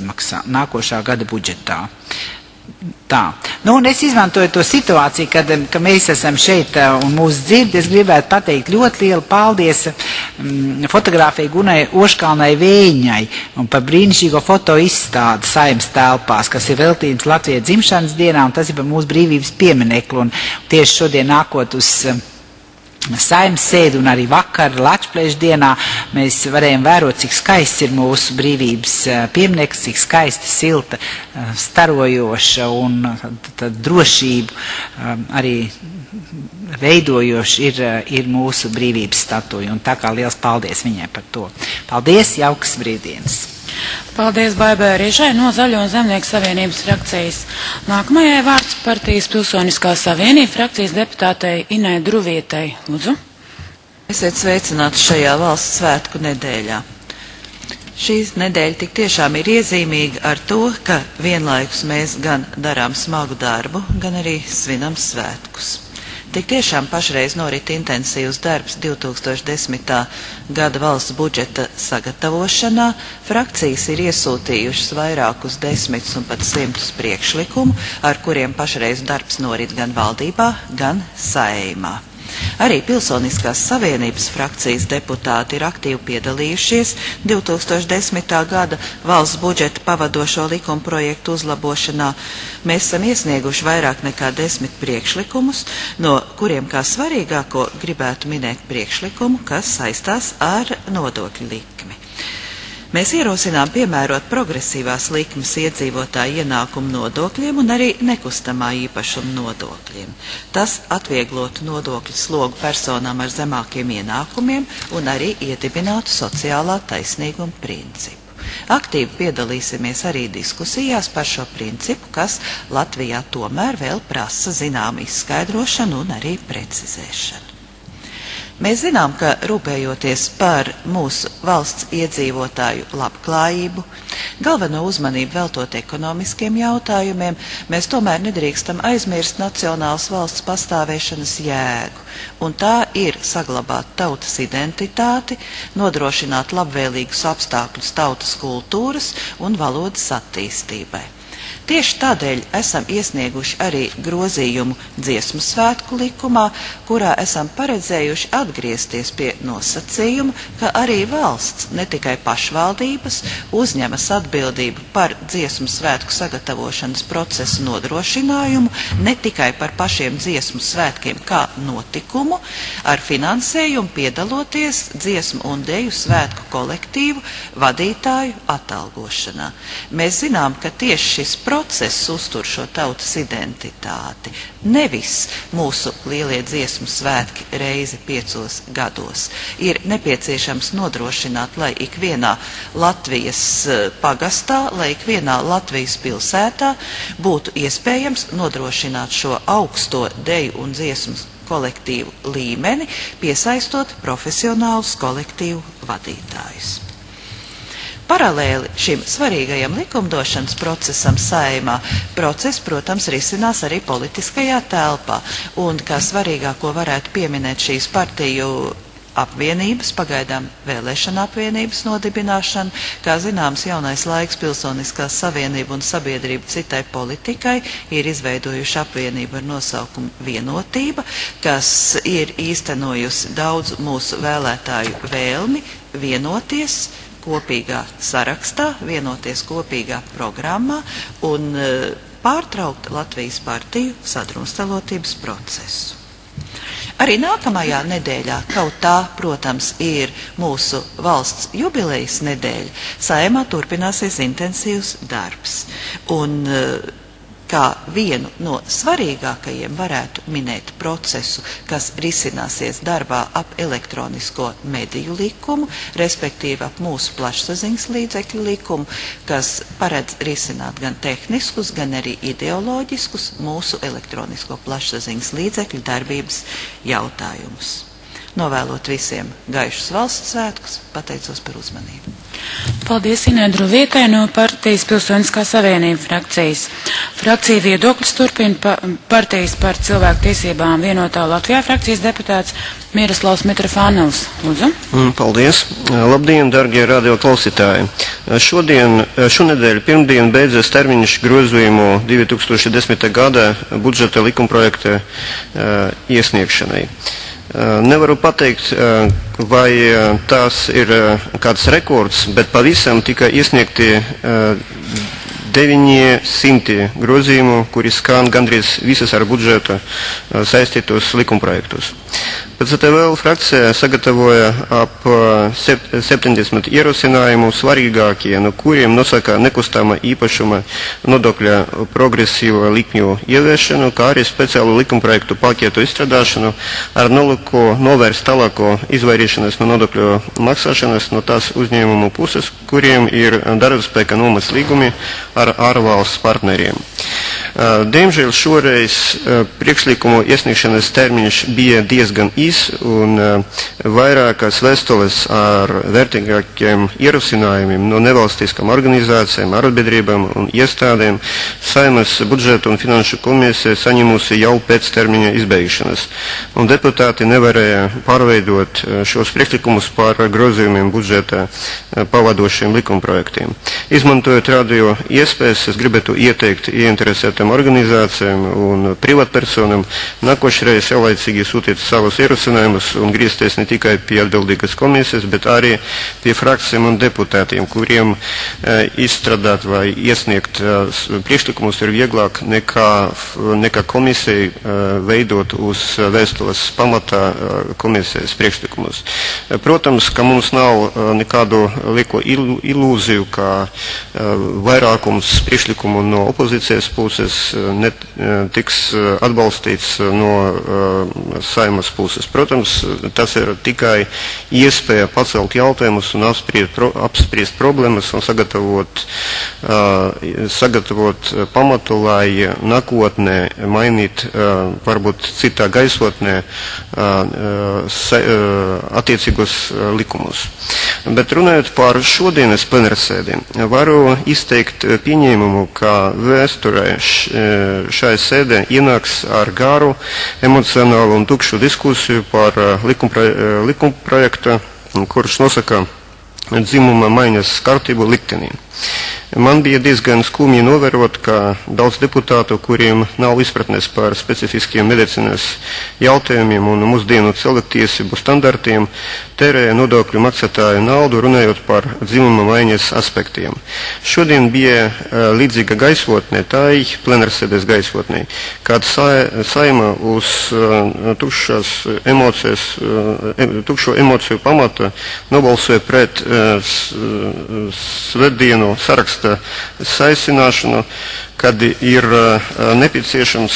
gada budžetā. Tā. Un es izmantoju to situāciju, ka mēs esam šeit un mūs dzird. Es gribētu pateikt ļoti lielu paldies fotogrāfei Gunai Oškalnai Vēņai un par brīnišķīgo foto izstādi Saeimas telpās, kas ir veltīts Latvijas dzimšanas dienā, un tas ir par mūsu brīvības pieminekli. Un tieši šodien nākot uz Saeimas sēdi un arī vakar Latvijas dienā mēs varējām vērot, cik skaists ir mūsu brīvības piemineklis, cik skaisti, silta, starojoša un drošību arī veidojoši ir mūsu brīvības statuja. Un tā kā liels paldies viņai par to. Paldies, jaukas brīvdienas! Paldies Baibai Rīžai no Zaļo un Zemnieku savienības frakcijas. Nākamajai vārds partijas Pilsoniskā savienība frakcijas deputātei Inai Druvietei. Lūdzu. Esiet sveicināti šajā valsts svētku nedēļā. Šī nedēļa tik tiešām ir iezīmīga ar to, ka vienlaikus mēs gan darām smagu darbu, gan arī svinam svētkus. Tik tiešām pašreiz norit intensīvs darbs 2010. Gada valsts budžeta sagatavošanā. Frakcijas ir iesūtījušas vairākus desmitus un pat simtus priekšlikumu, ar kuriem pašreiz darbs norit gan valdībā, gan Saeimā. Arī Pilsoniskās savienības frakcijas deputāti ir aktīvi piedalījušies 2010. gada valsts budžeta pavadošo likuma projektu uzlabošanā. Mēs esam iesnieguši vairāk nekā 10 priekšlikumus, no kuriem kā svarīgāko gribētu minēt priekšlikumu, kas saistās ar nodokļu likmi. Mēs ierosinām piemērot progresīvās likmes iedzīvotāju ienākumu nodokļiem un arī nekustamā īpašuma nodokļiem. Tas atvieglotu nodokļu slogu personām ar zemākiem ienākumiem un arī iedibinātu sociālā taisnīguma principu. Aktīvi piedalīsimies arī diskusijās par šo principu, kas Latvijā tomēr vēl prasa zināmu izskaidrošanu un arī precizēšanu. Mēs zinām, ka rūpējoties par mūsu valsts iedzīvotāju labklājību, galveno uzmanību veltot ekonomiskiem jautājumiem, mēs tomēr nedrīkstam aizmirst nacionālas valsts pastāvēšanas jēgu, un tā ir saglabāt tautas identitāti, nodrošināt labvēlīgus apstākļus tautas kultūras un valodas attīstībai. Tieši tādēļ esam iesnieguši arī grozījumu Dziesmu svētku likumā, kurā esam paredzējuši atgriezties pie nosacījuma, ka arī valsts, ne tikai pašvaldības, uzņemas atbildību par dziesmu svētku sagatavošanas procesu nodrošinājumu, ne tikai par pašiem dziesmu svētkiem kā notikumu, ar finansējumu piedaloties dziesmu un deju svētku kolektīvu vadītāju atalgošanā. Mēs zinām, ka tieši šis process uztur šo tautas identitāti. Nevis mūsu lielie dziesmu svētki reizi 5 gados. Ir nepieciešams nodrošināt, lai ikvienā Latvijas pagastā, lai ikvienā Latvijas pilsētā būtu iespējams nodrošināt šo augsto deju un dziesmu kolektīvu līmeni, piesaistot profesionālus kolektīvu vadītājus. Paralēli šim svarīgajam likumdošanas procesam Saeimā process, protams, risinās arī politiskajā telpā, un kā svarīgāko varētu pieminēt šīs partiju apvienības, pagaidām vēlēšana apvienības nodibināšanu. Kā zināms, jaunais laiks, Pilsoniskā savienība un sabiedrība citai politikai ir izveidojuši apvienību ar nosaukumu Vienotība, kas ir īstenojusi daudz mūsu vēlētāju vēlmi vienoties kopīgā sarakstā, vienoties kopīgā programmā un pārtraukt Latvijas partiju sadrumstalotības procesu. Arī nākamajā nedēļā, kaut tā, protams, ir mūsu valsts jubilejas nedēļa, Saeimā turpināsies intensīvs darbs. Un kā vienu no svarīgākajiem varētu minēt procesu, kas risināsies darbā ap elektronisko mediju likumu, respektīvi ap mūsu plašsaziņas līdzekļu likumu, kas paredz risināt gan tehniskus, gan arī ideoloģiskus mūsu elektronisko plašsaziņas līdzekļu darbības jautājumus. Novēlot visiem gaišus valsts svētkus, pateicos par uzmanību. Paldies Inai Druvietai no partijas Pilsoniskā savienība frakcijas. Frakcija viedokļus turpina partijas par cilvēku tiesībām vienotā Latvijā frakcijas deputāts Miroslavs Mitrofānovs. Lūdzu. Paldies. Labdien, dargie radio klausītāji. Šonedēļ pirmdien beidzas termiņš grozījumu 2010. gada budžeta likumprojekta iesniegšanai. Nevaru pateikt, vai tās ir kāds rekords, bet pavisam tika iesniegti 900 grozījumu, kuri skan gandrīz visas ar budžetu saistītos likumprojektus. PCTVL frakcija sagatavoja ap 70 ierosinājumu, svarīgākie, no kuriem nosaka nekustamā īpašuma nodokļa progresīvo likmju ieviešanu, kā arī speciālu likumprojektu paketu izstrādāšanu ar nolūku novērst tālāko izvairīšanos no nodokļu maksāšanas no tās uzņēmumu puses, kuriem ir darbspēka nomas līgumi ar ārvalsts partneriem. Diemžēl šoreiz priekšlikumu iesniegšanas termiņš bija diezgan īs un vairākas vēstules ar vērtīgākiem ierosinājumiem no nevalstiskām organizācijām, arotbiedrībām un iestādēm Saeimas budžeta un finanšu komisija saņemusi jau pēc termiņa izbeigšanas, un deputāti nevarēja pārveidot šos priekšlikumus par grozījumiem budžeta pavadošiem likumprojektiem. Izmantojot radio iespējas, es gribētu ieteikt ieinteresētām organizācijām un privātpersonām nākošreiz saulaicīgi sūtīt savus ierosinājumus un griezties ne tikai pie atbildīgas komisijas, bet arī pie frakcijām un deputātiem, kuriem izstrādāt vai iesniegt priekšlikumus ir vieglāk nekā komisija veidot uz vēstules pamatā komisijas priekšlikumus. Protams, ka mums nav nekādu lieko ilūziju, ka vairākums priekšlikumu no opozīcijas puses netiks atbalstīts no Saeimas puses. Protams, tas ir tikai iespēja pacelt jautājumus un apspriest problēmas un sagatavot pamatu, lai nākotnē mainīt varbūt citā gaisotnē attiecīgos likumus. Bet runājot par šodienas plenārsēdi, varu izteikt pieņēmumu, ka vēsturē šai sēdē ienāks ar garu, emocionālu un tukšu diskusiju par likumprojektu, kurš nosaka dzimuma maiņas kārtību liktenī. Man bija diezgan skumji novērot, ka daudz deputātu, kuriem nav izpratnes par specifiskiem medicīnas jautājumiem un mūsdienu cilvēktiesību standartiem, tērēja nodokļu maksātāju naudu runājot par dzimuma maiņas aspektiem. Šodien bija līdzīga gaisotne, tai plenārsēdes gaisotnē, kad Saeima uz tukšo emociju pamata nobalsoja pret svētdienu saraksta saīsināšanu, kad ir nepieciešams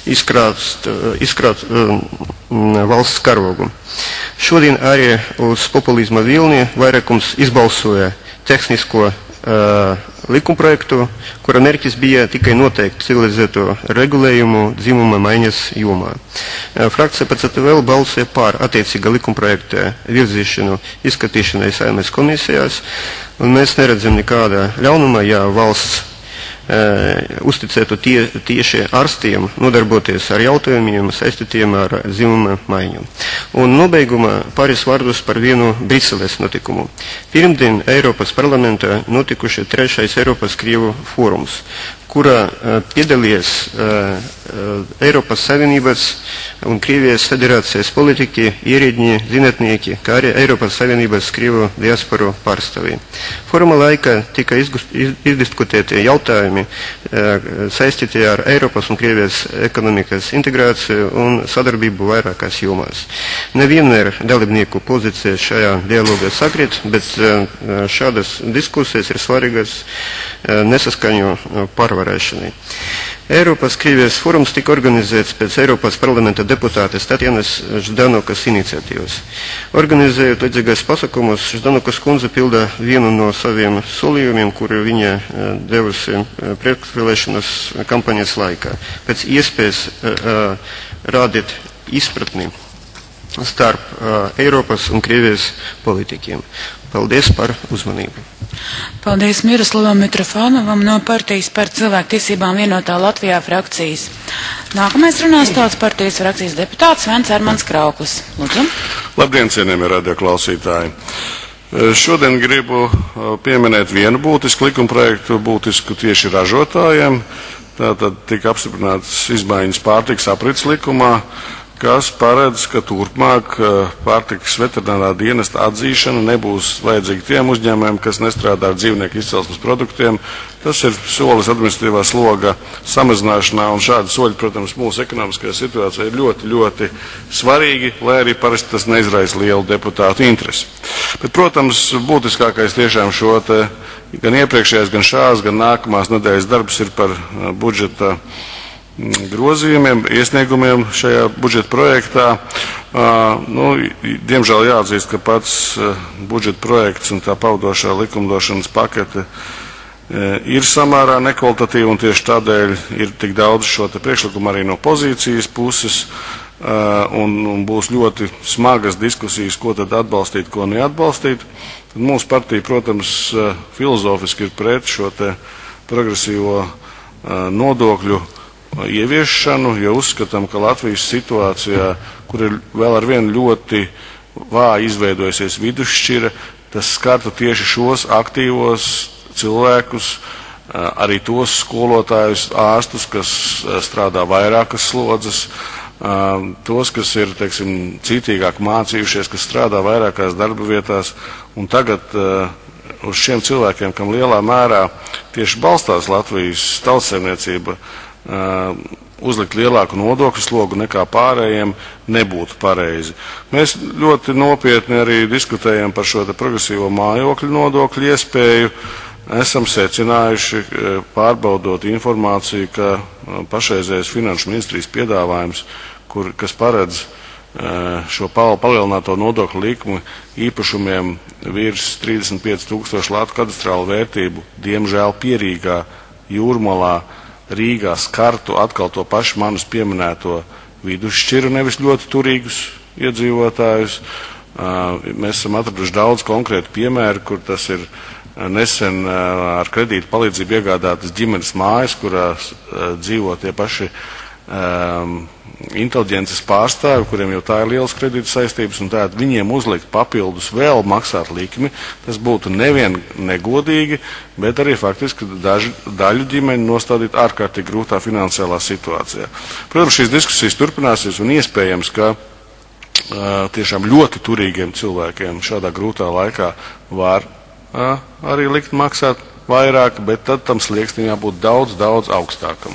izkrāt valsts karogu. Šodien arī uz populisma vilni vairākums izbalsoja tehnisko likumprojektu, kura mērķis bija tikai noteikt civilizēto regulējumu dzimuma maiņas jomā. Frakcija PCTVL balsoja par attiecīga likumprojekta virzīšanu izskatīšanai Saeimas komisijās, un mēs neredzam nekāda ļaunuma, ja valsts uzticētu tieši ārstiem nodarboties ar jautājumiem saistītiem ar dzimuma maiņu. Un nobeigumā pāris vārdus par vienu Briseles notikumu. Pirmdien Eiropas parlamentā notikuši 3. Eiropas Krievu fórums, kurā piedalījies Eiropas Savienības un Krievijas federācijas politiķi, ierēdņi, zinātnieki, kā arī Eiropas Savienības Krievu diasporu pārstāvji. Fóruma laikā tika izdiskutēti jautājumi saistīti ar Eiropas un Krievijas ekonomikas integrāciju un sadarbību vairākās jomās. Nevienmēr dalībnieku pozīcija šajā dialogā sakrīt, bet šādas diskusijas ir svarīgas nesaskaņu pārvarēšanai. Eiropas Krievijas fórums tika organizēts pēc Eiropas parlamenta deputātes Tatjanas Ždanokas iniciatīvas. Organizējot līdzīgās pasākumus, Ždanokas kundze pilda vienu no saviem solījumiem, kuru viņa devusi priekšvēlēšanas kampaņas laikā. Pēc iespējas rādīt izpratni starp Eiropas un Krievijas politiķiem. Paldies par uzmanību. Paldies Miroslavam Mitrofanovam no Partijas par cilvēktiesībām vienotā Latvijā frakcijas. Nākamais runās Tautas partijas frakcijas deputāts Svens Armands Krauklis. Lūdzu. Labdien, cienījamie radioklausītāji. Šodien gribu pieminēt vienu būtisku likumprojektu, būtisku tieši ražotājiem. Tātad tika apstiprināts izmaiņas pārtikas aprits likumā, kas paredz, ka turpmāk pārtikas veterinārā dienesta atzīšana nebūs vajadzīga tiem uzņēmumiem, kas nestrādā ar dzīvnieku izcelsmes produktiem. Tas ir solis administratīvā sloga samazināšanā, un šādi soļi, protams, mūsu ekonomiskajā situācijā ir ļoti, ļoti svarīgi, lai arī parasti tas neizraisa lielu deputātu interesi. Bet, protams, būtiskākais tiešām šo te gan iepriekšējais, gan šās, gan nākamās nedēļas darbs ir par budžeta grozījumiem, iesniegumiem šajā budžeta projektā. Diemžēl jāatzīst, ka pats budžeta projekts un tā pavadošā likumdošanas pakete ir samērā nekvalitatīva, un tieši tādēļ ir tik daudz šo te priekšlikumu arī no pozīcijas puses, un būs ļoti smagas diskusijas, ko tad atbalstīt, ko neatbalstīt. Tad mūsu partija, protams, filozofiski ir pret šo te progresīvo nodokļu ieviešanu, jo uzskatām, ka Latvijas situācijā, kur ir vēl ar vienu ļoti vāji izveidojusies vidusšķira, tas skartu tieši šos aktīvos cilvēkus, arī tos skolotājus, ārstus, kas strādā vairākas slodzes, tos, kas ir, teiksim, citīgāk mācījušies, kas strādā vairākās darba vietās, un tagad uz šiem cilvēkiem, kam lielā mērā tieši balstās Latvijas tautsaimniecība, uzlikt lielāku nodokļu slogu nekā pārējiem nebūtu pareizi. Mēs ļoti nopietni arī diskutējam par šo te progresīvo mājokļu nodokļu iespēju. Esam secinājuši, pārbaudot informāciju, ka pašreizējais finanšu ministrijas piedāvājums, kas paredz šo palielināto nodokļu likmi īpašumiem virs 35,000 latu kadastrālu vērtību, diemžēl Pierīgā, Jūrmalā, Rīgā skartu atkal to pašu manis pieminēto vidusšķiru, nevis ļoti turīgus iedzīvotājus. Mēs esam atraduši daudz konkrētu piemēru, kur tas ir nesen ar kredītu palīdzību iegādātas ģimenes mājas, kurās dzīvo tie paši inteliģences pārstāvi, kuriem jau tā ir liels kredītu saistības, un tātad viņiem uzlikt papildus vēl maksāt likmi, tas būtu nevien negodīgi, bet arī faktiski daļu ģimeņu nostādīt ārkārtīgi grūtā finansiālā situācijā. Protams, šīs diskusijas turpināsies, un iespējams, ka tiešām ļoti turīgiem cilvēkiem šādā grūtā laikā var arī likt maksāt vairāk, bet tad tam slieksnim jābūt daudz, daudz augstākam.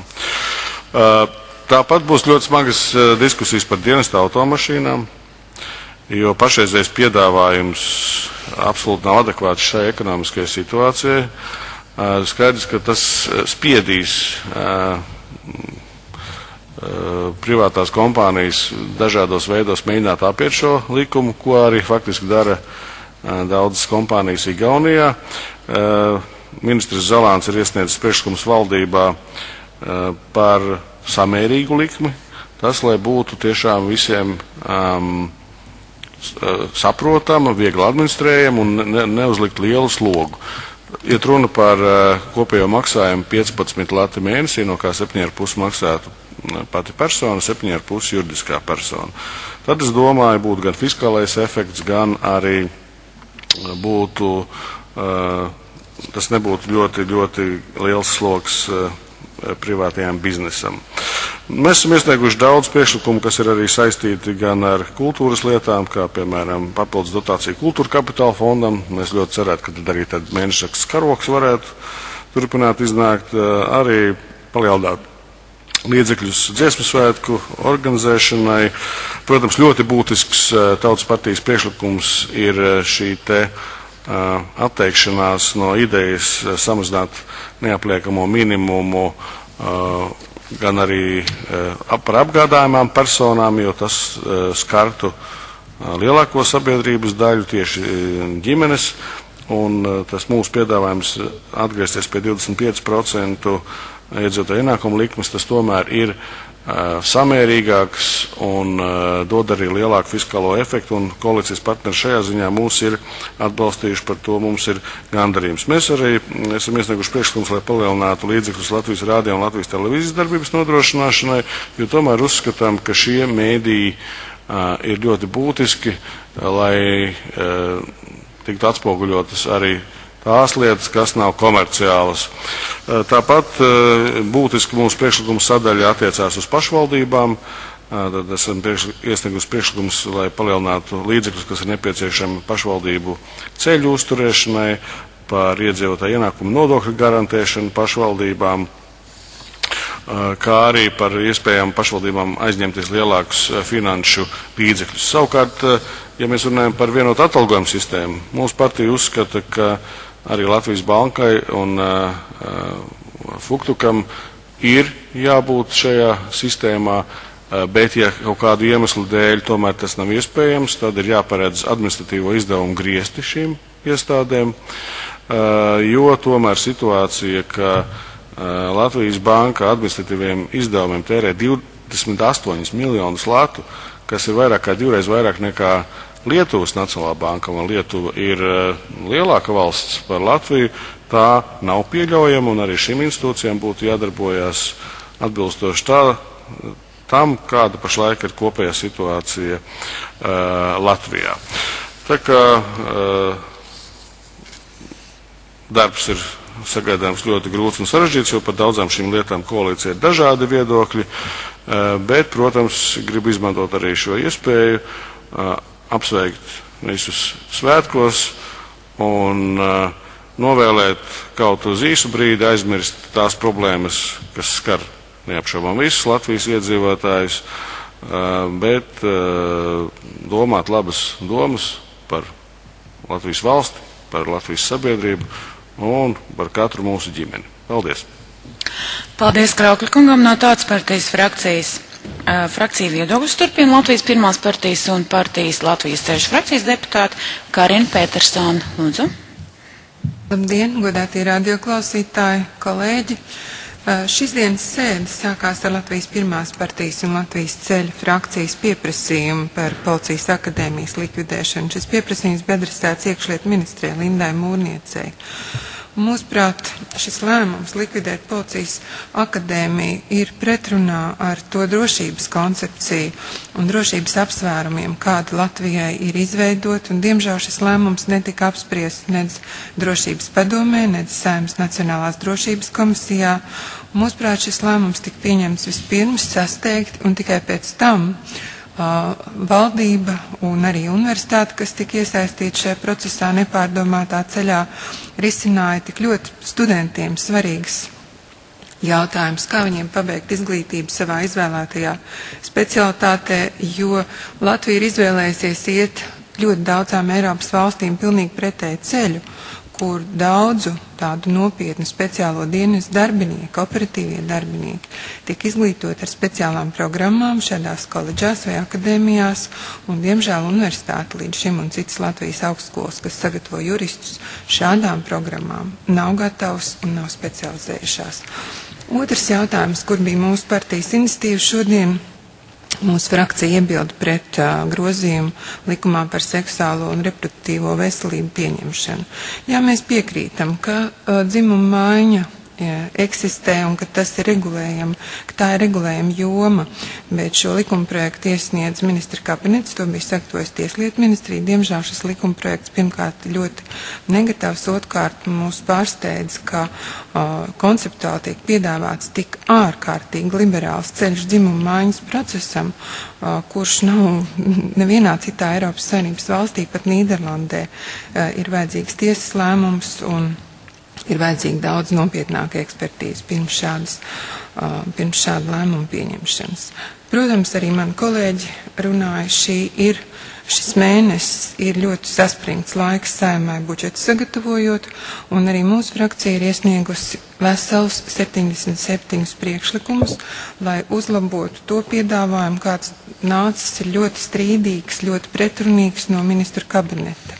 Tāpat būs ļoti smagas diskusijas par dienesta automašīnām, jo pašreizējais piedāvājums absolūti nav adekvāts šai ekonomiskajai situācijai. Skaidrs, ka tas spiedīs privātās kompānijas dažādos veidos mēģināt apiet šo likumu, ko arī faktiski dara daudzas kompānijas Igaunijā. Ministrs Zalāns ir iesniedzis priekšlikums valdībā par samērīgu likmi, tas, lai būtu tiešām visiem saprotama, viegli administrējama un neuzlikt lielu slogu. Iet runa par kopējo maksājumu 15 lati mēnesī, no kā 7,5 maksātu pati persona, 7,5 juridiskā persona. Tad, es domāju, būtu gan fiskālais efekts, gan arī būtu, tas nebūtu ļoti, ļoti liels sloks privātajām biznesam. Mēs esam iesnieguši daudz priekšlikumu, kas ir arī saistīti gan ar kultūras lietām, kā piemēram papildus dotācija kultūra kapitāla fondam. Mēs ļoti cerētu, ka tad arī tad mēnešraksts karoks varētu turpināt iznākt, arī palielināt līdzekļus dziesmu svētku organizēšanai. Protams, ļoti būtisks Tautas partijas priekšlikums ir šī te atteikšanās no idejas samazināt neapliekamo minimumu gan arī par apgādājumām personām, jo tas skartu lielāko sabiedrības daļu, tieši ģimenes, un tas mūsu piedāvājums atgriezties pie 25% iedzīvotāju ienākumu likmes, tas tomēr ir samērīgāks un dod arī lielāku fiskālo efektu, un koalīcijas partneri šajā ziņā mūs ir atbalstījuši, par to mums ir gandarījums. Mēs arī esam iesnieguši priekšlikumus, lai palielinātu līdzekļus Latvijas rādio un Latvijas televīzijas darbības nodrošināšanai, jo tomēr uzskatām, ka šie mēdīji ir ļoti būtiski, lai tiktu atspoguļotas arī tās lietas, kas nav komerciālas. Tāpat būtiski mūsu priekšlikuma sadaļa attiecās uz pašvaldībām. tad esam iesniegusi priekšlikumus, lai palielinātu līdzekļus, kas ir nepieciešami pašvaldību ceļu uzturēšanai, par iedzīvotāju ienākumu nodokļu garantēšanu pašvaldībām, kā arī par iespējām pašvaldībām aizņemties lielākus finanšu līdzekļus. Savukārt, ja mēs runājam par vienotu atalgojumu sistēmu, mūsu partija uzskata, ka arī Latvijas bankai un Fuktukam ir jābūt šajā sistēmā, bet ja kaut kādu iemeslu dēļ tomēr tas nav iespējams, tad ir jāparedz administratīvo izdevumu griezti šīm iestādēm, jo tomēr situācija, ka Latvijas banka administratīviem izdevumiem tērē 28 miljonus latu, kas ir vairāk kā divreiz vairāk nekā Lietuvas Nacionālā banka, un Lietuva ir lielāka valsts par Latviju, tā nav pieļaujama, un arī šīm institūcijām būtu jādarbojas atbilstoši tam, kāda pašlaik ir kopējā situācija Latvijā. Tā kā darbs ir sagaidāms ļoti grūts un sarežģīts, jo par daudzām šīm lietām koalīcija ir dažādi viedokļi, bet, protams, gribu izmantot arī šo iespēju apsveikt visus svētkos un novēlēt kaut uz īsu brīdi aizmirst tās problēmas, kas skar neapšaubām visus Latvijas iedzīvotājus, bet domāt labas domas par Latvijas valsti, par Latvijas sabiedrību un par katru mūsu ģimeni. Paldies! Paldies Kraukļa kungam no Tautas partijas frakcijas. Frakcija viedokļus turpina Latvijas pirmās partijas un partijas Latvijas ceļu frakcijas deputāti Karina Petersona. Lūdzu. Labdien, godātie radioklausītāji, kolēģi! Šīs dienas sēde sākās ar Latvijas pirmās partijas un Latvijas ceļu frakcijas pieprasījumu par Policijas akadēmijas likvidēšanu. Šis pieprasījums bija adresēts iekšlietu ministrei Lindai Mūrniecei. Mūsuprāt, šis lēmums likvidēt Policijas akadēmiju ir pretrunā ar to drošības koncepciju un drošības apsvērumiem, kāda Latvijai ir izveidot, un diemžēl šis lēmums netika apspriests nedz drošības padomē, nedz Saeimas Nacionālās drošības komisijā. Mūsuprāt, šis lēmums tika pieņemts vispirms sasteigt, un tikai pēc tam valdība un arī universitāte, kas tika iesaistīta šajā procesā nepārdomātā ceļā, risināja tik ļoti studentiem svarīgas jautājums, kā viņiem pabeigt izglītību savā izvēlētajā specialitātē, jo Latvija ir izvēlējusies iet ļoti daudzām Eiropas valstīm pilnīgi pretēju ceļu, kur daudzu tādu nopietnu speciālo dienestu darbinieki, operatīvie darbinieki, tiek izglītot ar speciālām programmām šādās koledžās vai akadēmijās, un, diemžēl, universitāte līdz šim un citas Latvijas augstskolas, kas sagatavo juristus šādām programmām, nav gatavs un nav specializējušās. Otrs jautājums, kur bija mūsu partijas iniciatīva šodien, mūsu frakcija iebilda pret grozījumu likumā par seksuālo un reproduktīvo veselību pieņemšanu. Jā, mēs piekrītam, ka dzimuma maiņa eksistē un ka tas ir regulējama, ka tā ir regulējama joma, bet šo likumprojektu iesniedz ministra kabinets, to bija sagatavojis Tieslietu ministrija. Diemžēl šis likumprojekts pirmkārt ļoti negatīvs, otrkārt mūs pārsteidz, ka konceptuāli tiek piedāvāts tik ārkārtīgi liberāls ceļš dzimuma maiņas procesam, kurš nav nevienā citā Eiropas Savienības valstī, pat Nīderlandē, ir vajadzīgs tiesas lēmums un ir vajadzīga daudz nopietnāka ekspertīze pirms šāda lēmuma pieņemšanas. Protams, arī mani kolēģi runāja, šis mēnesis ir ļoti saspringts laiks Saeimai budžetu sagatavojot, un arī mūsu frakcija ir iesniegusi vesels 77 priekšlikumus, lai uzlabotu to piedāvājumu, kāds nācis ir ļoti strīdīgs, ļoti pretrunīgs no ministru kabineta.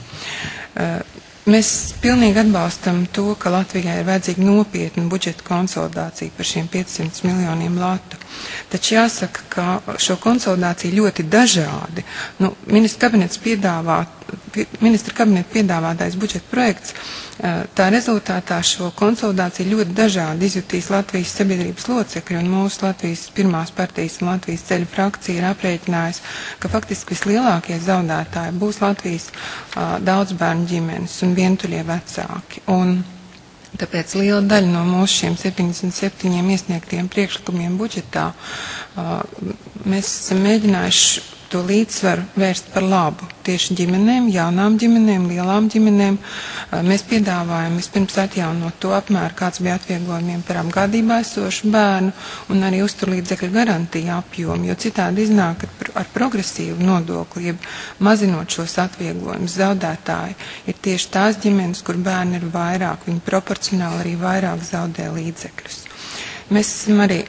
Mēs pilnīgi atbalstam to, ka Latvijai ir vajadzīga nopietna budžeta konsolidācija par šiem 500 miljoniem latu. Taču jāsaka, ka šo konsolidāciju ļoti dažādi. Ministra kabineta piedāvātais budžeta projekts, tā rezultātā šo konsolidāciju ļoti dažādi izjutīs Latvijas sabiedrības locekļi, un mūsu Latvijas pirmās partijas un Latvijas ceļu frakcija ir aprēķinājusi, ka faktiski vislielākie zaudētāji būs Latvijas daudzbērnu ģimenes un vientuļie vecāki. Un Tāpēc liela daļa no mūsu šiem 77 iesniegtiem priekšlikumiem budžetā mēs esam mēģinājuši to līdzsvaru vērst par labu tieši ģimenēm, jaunām ģimenēm, lielām ģimenēm. Mēs piedāvājam vispirms atjaunot to apmēru, kāds bija atvieglojumiem par apgādībā esošu bērnu un arī uzturlīdzekļu garantiju apjomu, jo citādi iznāk, ka ar progresīvu nodokli, jeb mazinot šos atvieglojumus, zaudētāji ir tieši tās ģimenes, kur bērni ir vairāk, viņi proporcionāli arī vairāk zaudē līdzekļus. Mēs esam arī,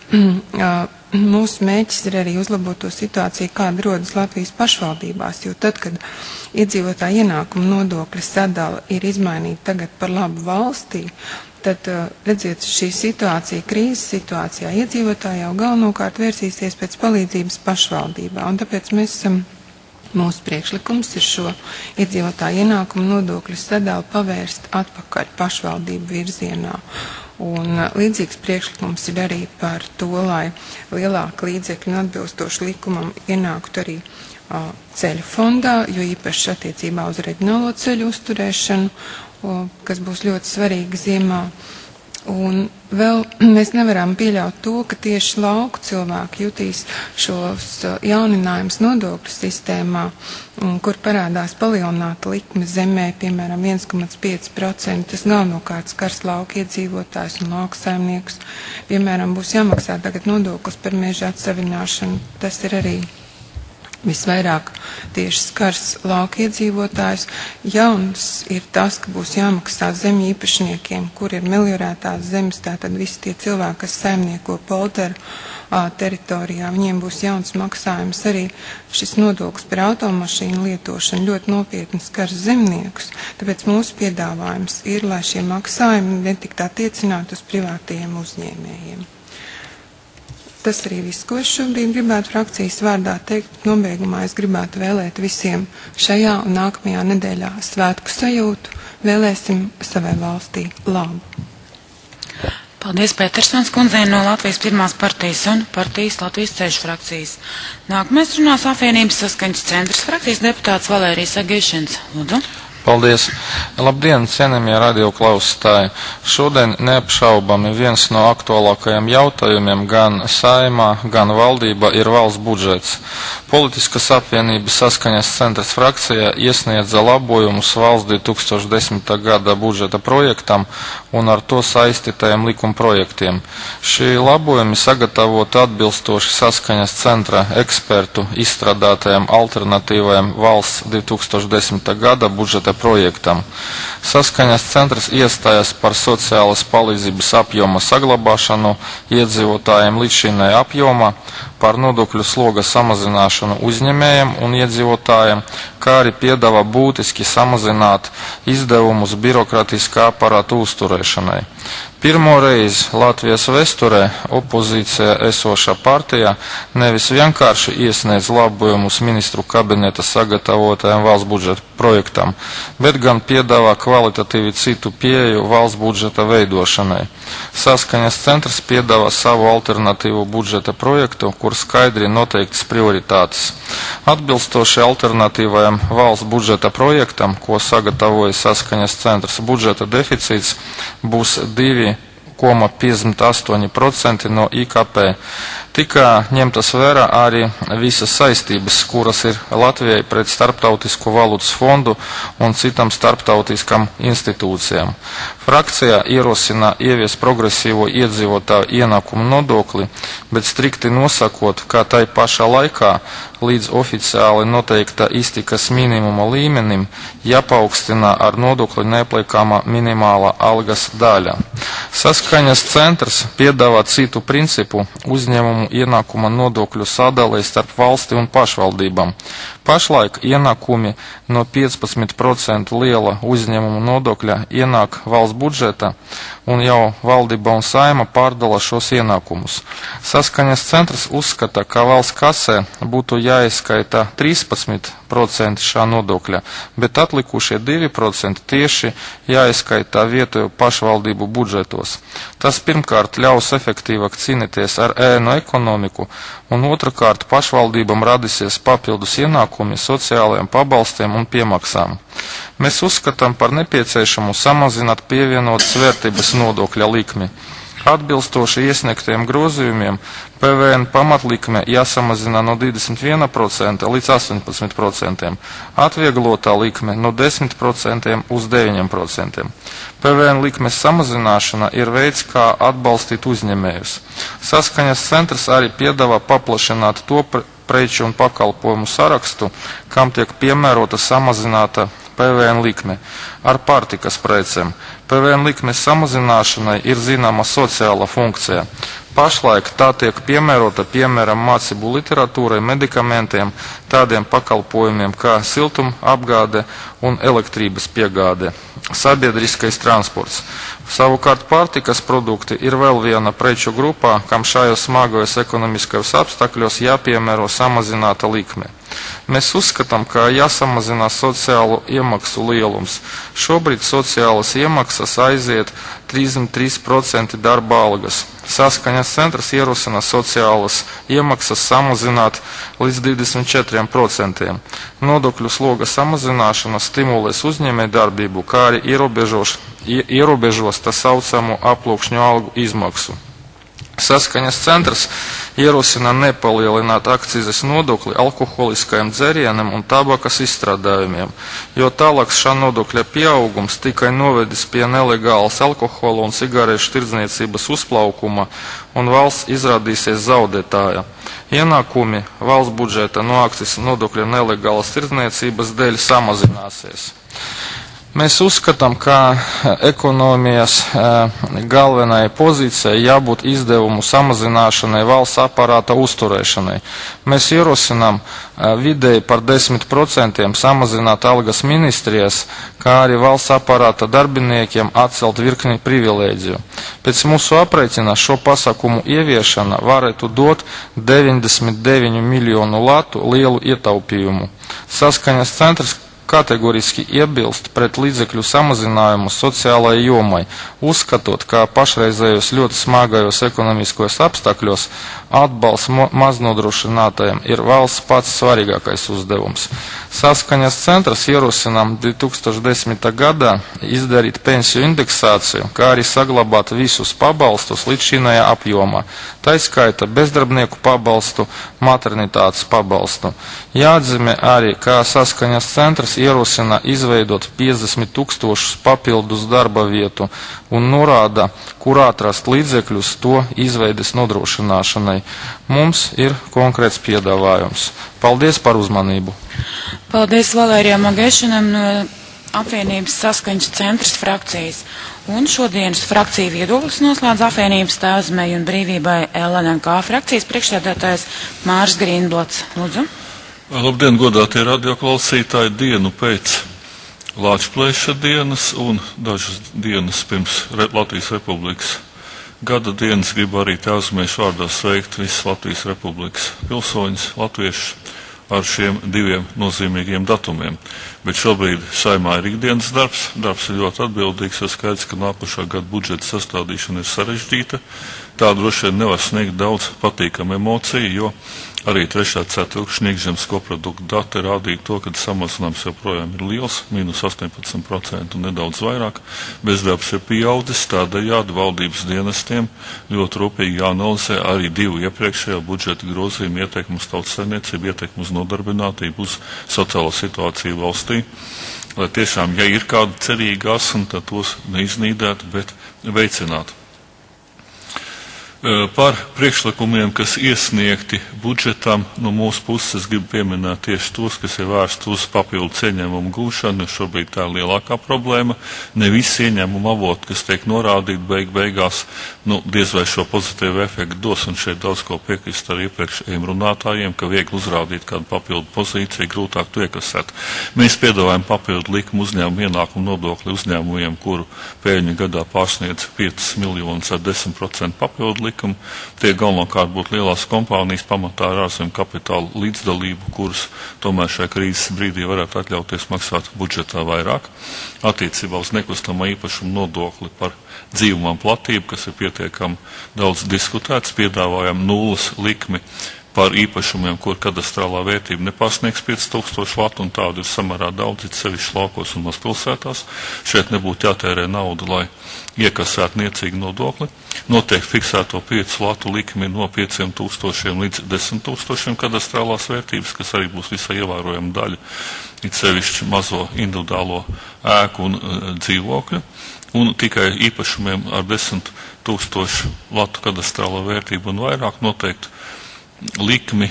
mūsu mērķis ir arī uzlabot to situāciju, kāda rodas Latvijas pašvaldībās, jo tad, kad iedzīvotāja ienākuma nodokļa sadala ir izmainīta tagad par labu valstī, tad, redziet, šī situācija, krīzes situācijā, iedzīvotāji jau galvenokārt vērsīsies pēc palīdzības pašvaldībā, un tāpēc mēs esam, mūsu priekšlikums ir šo iedzīvotāju ienākuma nodokļu sadalu pavērst atpakaļ pašvaldību virzienā. Un līdzīgs priekšlikums ir arī par to, lai lielāka līdzekļu un atbilstoši likumam ienāktu arī ceļu fondā, jo īpaši attiecībā uz reģionālo ceļu uzturēšanu, kas būs ļoti svarīga ziemā. Un vēl mēs nevaram pieļaut to, ka tieši lauku cilvēki jutīs šos jauninājumus nodokļu sistēmā, kur parādās palielināta likme zemē, piemēram, 1,5%. Tas galvenokārt skars lauku iedzīvotājus un lauku saimniekus. Piemēram, būs jāmaksā tagad nodoklis par meža atsavināšanu. Tas ir arī visvairāk tieši skars lauku iedzīvotājus. Jauns ir tas, ka būs jāmaksā zemju īpašniekiem, kur ir meliorētās zemes, tātad visi tie cilvēki, kas saimnieko polderu teritorijā, viņiem būs jauns maksājums. Arī šis nodoklis par automašīnu lietošanu ļoti nopietni skars zemniekus, tāpēc mūsu piedāvājums ir, lai šie maksājumi netikt attiecināti uz privātajiem uzņēmējiem. Tas arī viss, ko es šobrīd gribētu frakcijas vārdā teikt. Nobeigumā es gribētu vēlēt visiem šajā un nākamajā nedēļā svētku sajūtu. Vēlēsim savai valstī labu. Paldies Petersons kundzei no Latvijas pirmās partijas un partijas Latvijas ceļš frakcijas. Nākamais runās apvienības saskaņas centrs frakcijas deputāts Valērijas Agēšins. Lūdzu. Paldies! Labdien, cienījamie radioklausītāji! Šodien neapšaubami viens no aktuālākajiem jautājumiem gan Saeimā, gan valdībā ir valsts budžets. Politiskas apvienības saskaņas centrs frakcijā iesniedza labojumus valsts 2010. gada budžeta projektam un ar to saistītajiem likuma projektiem. Šie labojumi sagatavoti atbilstoši saskaņas centra ekspertu izstrādātajiem alternatīvajiem valsts 2010. gada budžeta projektam. Saskaņas centrs iestājas par sociālas palīdzības apjoma saglabāšanu iedzīvotājiem līdzšinēja apjoma, par nodokļu sloga samazināšanu uzņēmējiem un iedzīvotājiem, kā arī piedāvā būtiski samazināt izdevumus birokrātiskā aparāta uzturēšanai. Pirmo reizi Latvijas vēsturē opozīcijā esošā partija nevis vienkārši iesniedz labojumus ministru kabineta sagatavotajam valsts budžeta projektam, bet gan piedāvā kvalitatīvi citu pieeju valsts budžeta veidošanai. Saskaņas centrs piedāvā savu alternatīvu budžeta projektu, kur skaidri noteiktas prioritātes. Atbilstoši alternatīvajam valsts budžeta projektam, ko sagatavoja Saskaņas centrs, budžeta deficīts būs 2,58% no IKP. Tika ņemtas vērā arī visas saistības, kuras ir Latvijai pret Starptautisko valūtas fondu un citām starptautiskām institūcijām. Frakcijā ierosina ievies progresīvo iedzīvotāju ienākumu nodokli, bet strikti nosakot, ka tai pašā laikā līdz oficiāli noteikta iztikas minimuma līmenim jāpaukstina ar nodokli neapliekama minimāla algas daļa. Saskaņas centrs piedāvā citu principu uzņēmumu ienākuma nodokļu sadalē starp valsti un pašvaldībām. Pašlaik ienākumi no 15% liela uzņēmuma nodokļa ienāk valsts budžeta, un jau valdība un Saeima pārdala šos ienākumus. Saskaņas centrs uzskata, ka valsts kasē būtu jāizskaita 13% šā nodokļa, bet atlikušie 2% tieši jāizskaita vietējo pašvaldību budžetos. Tas pirmkārt ļaus efektīvāk cīnīties ar ēnu ekonomiku, un otrkārt pašvaldībām radīsies papildus ienākumi sociālajiem pabalstiem un piemaksām. Mēs uzskatām par nepieciešamu samazināt pievienotas vērtības nodokļa likmi. Atbilstoši iesniegtiem grozījumiem PVN pamatlikme jāsamazina no 21% līdz 18%, atvieglotā likme no 10% uz 9%. PVN likmes samazināšana ir veids, kā atbalstīt uzņēmējus. Saskaņas centrs arī piedāvā paplašināt to preču un pakalpojumu sarakstu, kam tiek piemērota samazināta PVN likme ar pārtikas precēm. PVN likmes samazināšanai ir zināma sociāla funkcija. Pašlaik tā tiek piemērota piemēram mācību literatūrai, medikamentiem, tādiem pakalpojumiem kā siltumapgāde un elektrības piegāde, sabiedriskais transports. Savukārt pārtikas produkti ir vēl viena preču grupā, kam šajos smagajos ekonomiskajos apstākļos jāpiemēro samazināta likme. Mēs uzskatām, ka jāsamazina sociālo iemaksu lielums. Šobrīd sociālas iemaksas aiziet 33% darba algas. Saskaņas centrs ierosina sociālas iemaksas samazināt līdz 24%. Nodokļu sloga samazināšana stimulēs uzņēmēju darbību, kā arī ierobežos tā saucamo aploksņu algu izmaksu. Saskaņas centrs ierosina nepalielināt akcīzes nodokli alkoholiskajiem dzērieniem un tabakas izstrādājumiem, jo tālāk šā nodokļa pieaugums tikai novedis pie nelegālas alkohola un cigarešu tirdzniecības uzplaukuma un valsts izrādīsies zaudētāja. Ienākumi valsts budžeta no akcijas nodokļa nelegālas tirdzniecības dēļ samazināsies. Mēs uzskatām, ka ekonomijas galvenai pozīcijai jābūt izdevumu samazināšanai valsts aparāta uzturēšanai. Mēs ierosinām vidēji par 10% samazināt algas ministrijas, kā arī valsts aparāta darbiniekiem atcelt virkni privilēģiju. Pēc mūsu aprēķina šo pasākumu ieviešana varētu dot 99 miljonu latu lielu ietaupījumu. Saskaņas centrs kategoriski iebilst pret līdzekļu samazinājumu sociālajai jomai, uzskatot, ka pašreizējos ļoti smagajos ekonomiskos apstākļos atbalsts maznodrošinātajiem ir valsts pats svarīgākais uzdevums. Saskaņas centrs ierosinām 2010. gadā izdarīt pensiju indeksāciju, kā arī saglabāt visus pabalstus līdz šīnajā apjomā, taiskaita bezdarbnieku pabalstu, maternitātes pabalstu. Jāatzīmē arī, ka Saskaņas centrs ierosina izveidot 50 000 papildus darba vietu un norāda, kur atrast līdzekļus to izveides nodrošināšanai. Mums ir konkrēts piedāvājums. Paldies par uzmanību. Paldies Valērijam Magēšanam no apvienības Saskaņas centrs frakcijas. Un šodienas frakciju viedoklis noslēdz apvienības Tēvzemei un brīvībai LNK frakcijas priekšsēdētājs Māris Grīnblots. Lūdzu. Labdien, godātie radioklausītāji, dienu pēc Lāčplēša dienas un dažas dienas pirms Latvijas Republikas gada dienas gribu arī Tēvzemēšu vārdā sveikt visas Latvijas Republikas pilsoņus, latviešus ar šiem diviem nozīmīgiem datumiem. Bet šobrīd Saeimā ir ikdienas darbs ir ļoti atbildīgs, jo skaidrs, ka nākošā gada budžeta sastādīšana ir sarežģīta. Tā droši vien nevar sniegt daudz patīkamu emociju, jo arī 3. ceturkšņa iekšzemes koprodukta dati rādīja to, ka samazinājums joprojām ir liels, mīnus 18% un nedaudz vairāk. Bezdarbs ir pieaudzis, tādējādi valdības dienestiem ļoti rūpīgi jāanalizē arī divu iepriekšējo budžeta grozījumu ietekmu uz tautsaimniecību, ietekmu uz nodarbinātību, uz sociālo situāciju valstī, lai tiešām, ja ir kāda cerīga asna, tad tos neiznīdētu, bet veicinātu. Par priekšlikumiem, kas iesniegti budžetam, no mūsu puses gribu pieminēt tieši tos, kas ir vērsti uz papildu ieņēmumu gūšanu, jo šobrīd tā ir lielākā problēma. Ne visi ieņēmumu avoti, kas tiek norādīti beigās, diez vai šo pozitīvu efektu dos, un šeit daudz ko piekrist ar iepriekšējiem runātājiem, ka viegli uzrādīt kādu papildu pozīciju, grūtāk to iekasēt. Mēs piedāvājam papildu likumu uzņēmumu ienākumu nodokli uzņēmumiem, kuru peļņa gadā pārsniedz 5 miljonus ar 10% papildu likumu. Tie galvenokārt būtu lielās kompānijas pamatā ar ārzemju kapitālu līdzdalību, kuras tomēr šajā krīzes brīdī varētu atļauties maksāt budžetā vairāk. Attiecībā uz nekustamā īpašuma nodokli par dzīvumam platību, kas ir pietiekami daudz diskutēts, piedāvājam nulles likmi par īpašumiem, kur kadastrālā vērtība nepārsniegs 5000 latu, un tādu ir samērā daudz, it sevišķi laukos un mazpilsētās. Šeit nebūtu jātērē nauda, lai iekasētu niecīgu nodokli. Noteikti fiksēto 5 latu likmi no 5000 līdz 10 000 kadastrālās vērtības, kas arī būs visai ievērojama daļa, it sevišķi mazo individuālo ēku un dzīvokļu, un tikai īpašumiem ar 10 000 latu kadastrālo vērtību un vairāk noteikti likmi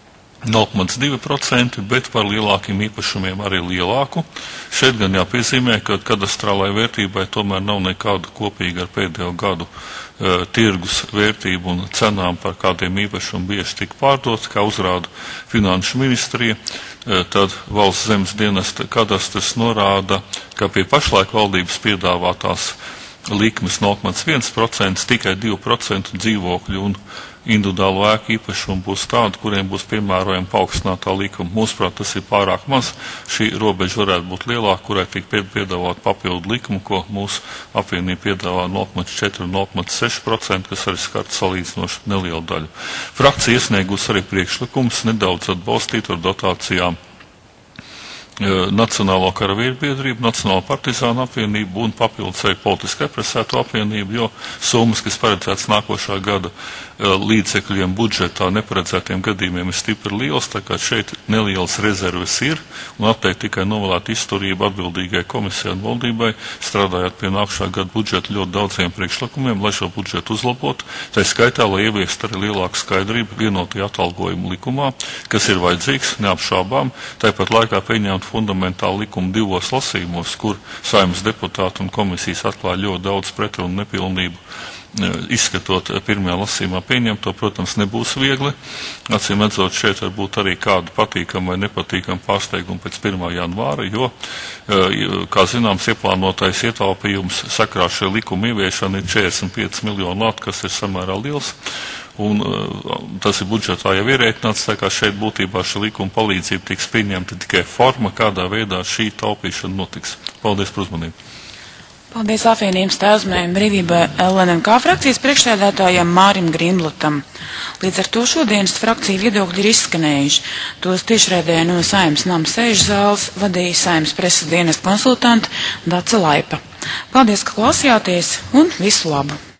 0,2%, bet par lielākiem īpašumiem arī lielāku. Šeit gan jāpiezīmē, ka kadastrālai vērtībai tomēr nav nekāda kopīga ar pēdējo gadu tirgus vērtību un cenām, par kādiem īpašumiem bieži tika pārdot, kā uzrāda Finanšu ministrija. Tad Valsts zemes dienesta kadastrs norāda, ka pie pašlaik valdības piedāvātās likmes 0,1%, tikai 2% dzīvokļu un individuālo ēku īpašumu būs tādi, kuriem būs piemērojama paaugstinātā likuma. Mūsuprāt, tas ir pārāk maz. Šī robeža varētu būt lielāka, kurai tiek piedāvāt papildu likumu, ko mūsu apvienība piedāvā 0,4 un 0,6%, kas arī skart salīdzinoši nelielu daļu. Frakcija iesniegus arī priekšlikums nedaudz atbalstīt ar dotācijām Nacionālo karavīru biedrību, Nacionālo partizānu apvienību un papildus arī politiski represēto apvienību, jo summas, kas paredzētas nākošā gada līdzekļiem budžetā neparedzētiem gadījumiem ir stipri liels, tā kā šeit nelielas rezerves ir, un atteikti tikai novēlēt izturību atbildīgai komisijai un valdībai, strādājot pie nākošā gada budžeta ļoti daudziem priekšlikumiem, lai šo budžetu uzlabotu, tā skaitā, lai ieviest arī lielāku skaidrību vienotajā atalgojuma likumā, kas ir vajadzīgs, neapšaubām, tāpat laikā pieņemt fundamentālu likumu 2 lasījumos, kur Saeimas deputāti un komisijas atklāja ļoti daudz pretrunu nepilnību. Izskatot pirmajā lasījumā pieņemto, protams, nebūs viegli. Acīm redzot, šeit var būt arī kāda patīkama vai nepatīkama pārsteiguma pēc 1. janvāra, jo, kā zināms, ieplānotais ietaupījums sakrā šie likuma ieviešana ir 45 miljonu latu, kas ir samērā liels. Un tas ir budžetā jau ierēķināts, tā kā šeit būtībā šī likuma palīdzība tiks pieņemta tikai forma, kādā veidā šī taupīšana notiks. Paldies par uzmanību. Paldies apvienības Tēvzemē un brīvībai LNMK frakcijas priekšsēdētājam Mārim Grīmlatam. Līdz ar to šodienas frakciju viedokļi ir izskanējuši. Tos tiešraidē no Saeimas nama sēžu zāles vadīja Saeimas preses dienesta konsultanta Dace Laipa. Paldies, ka klausījāties un visu labu!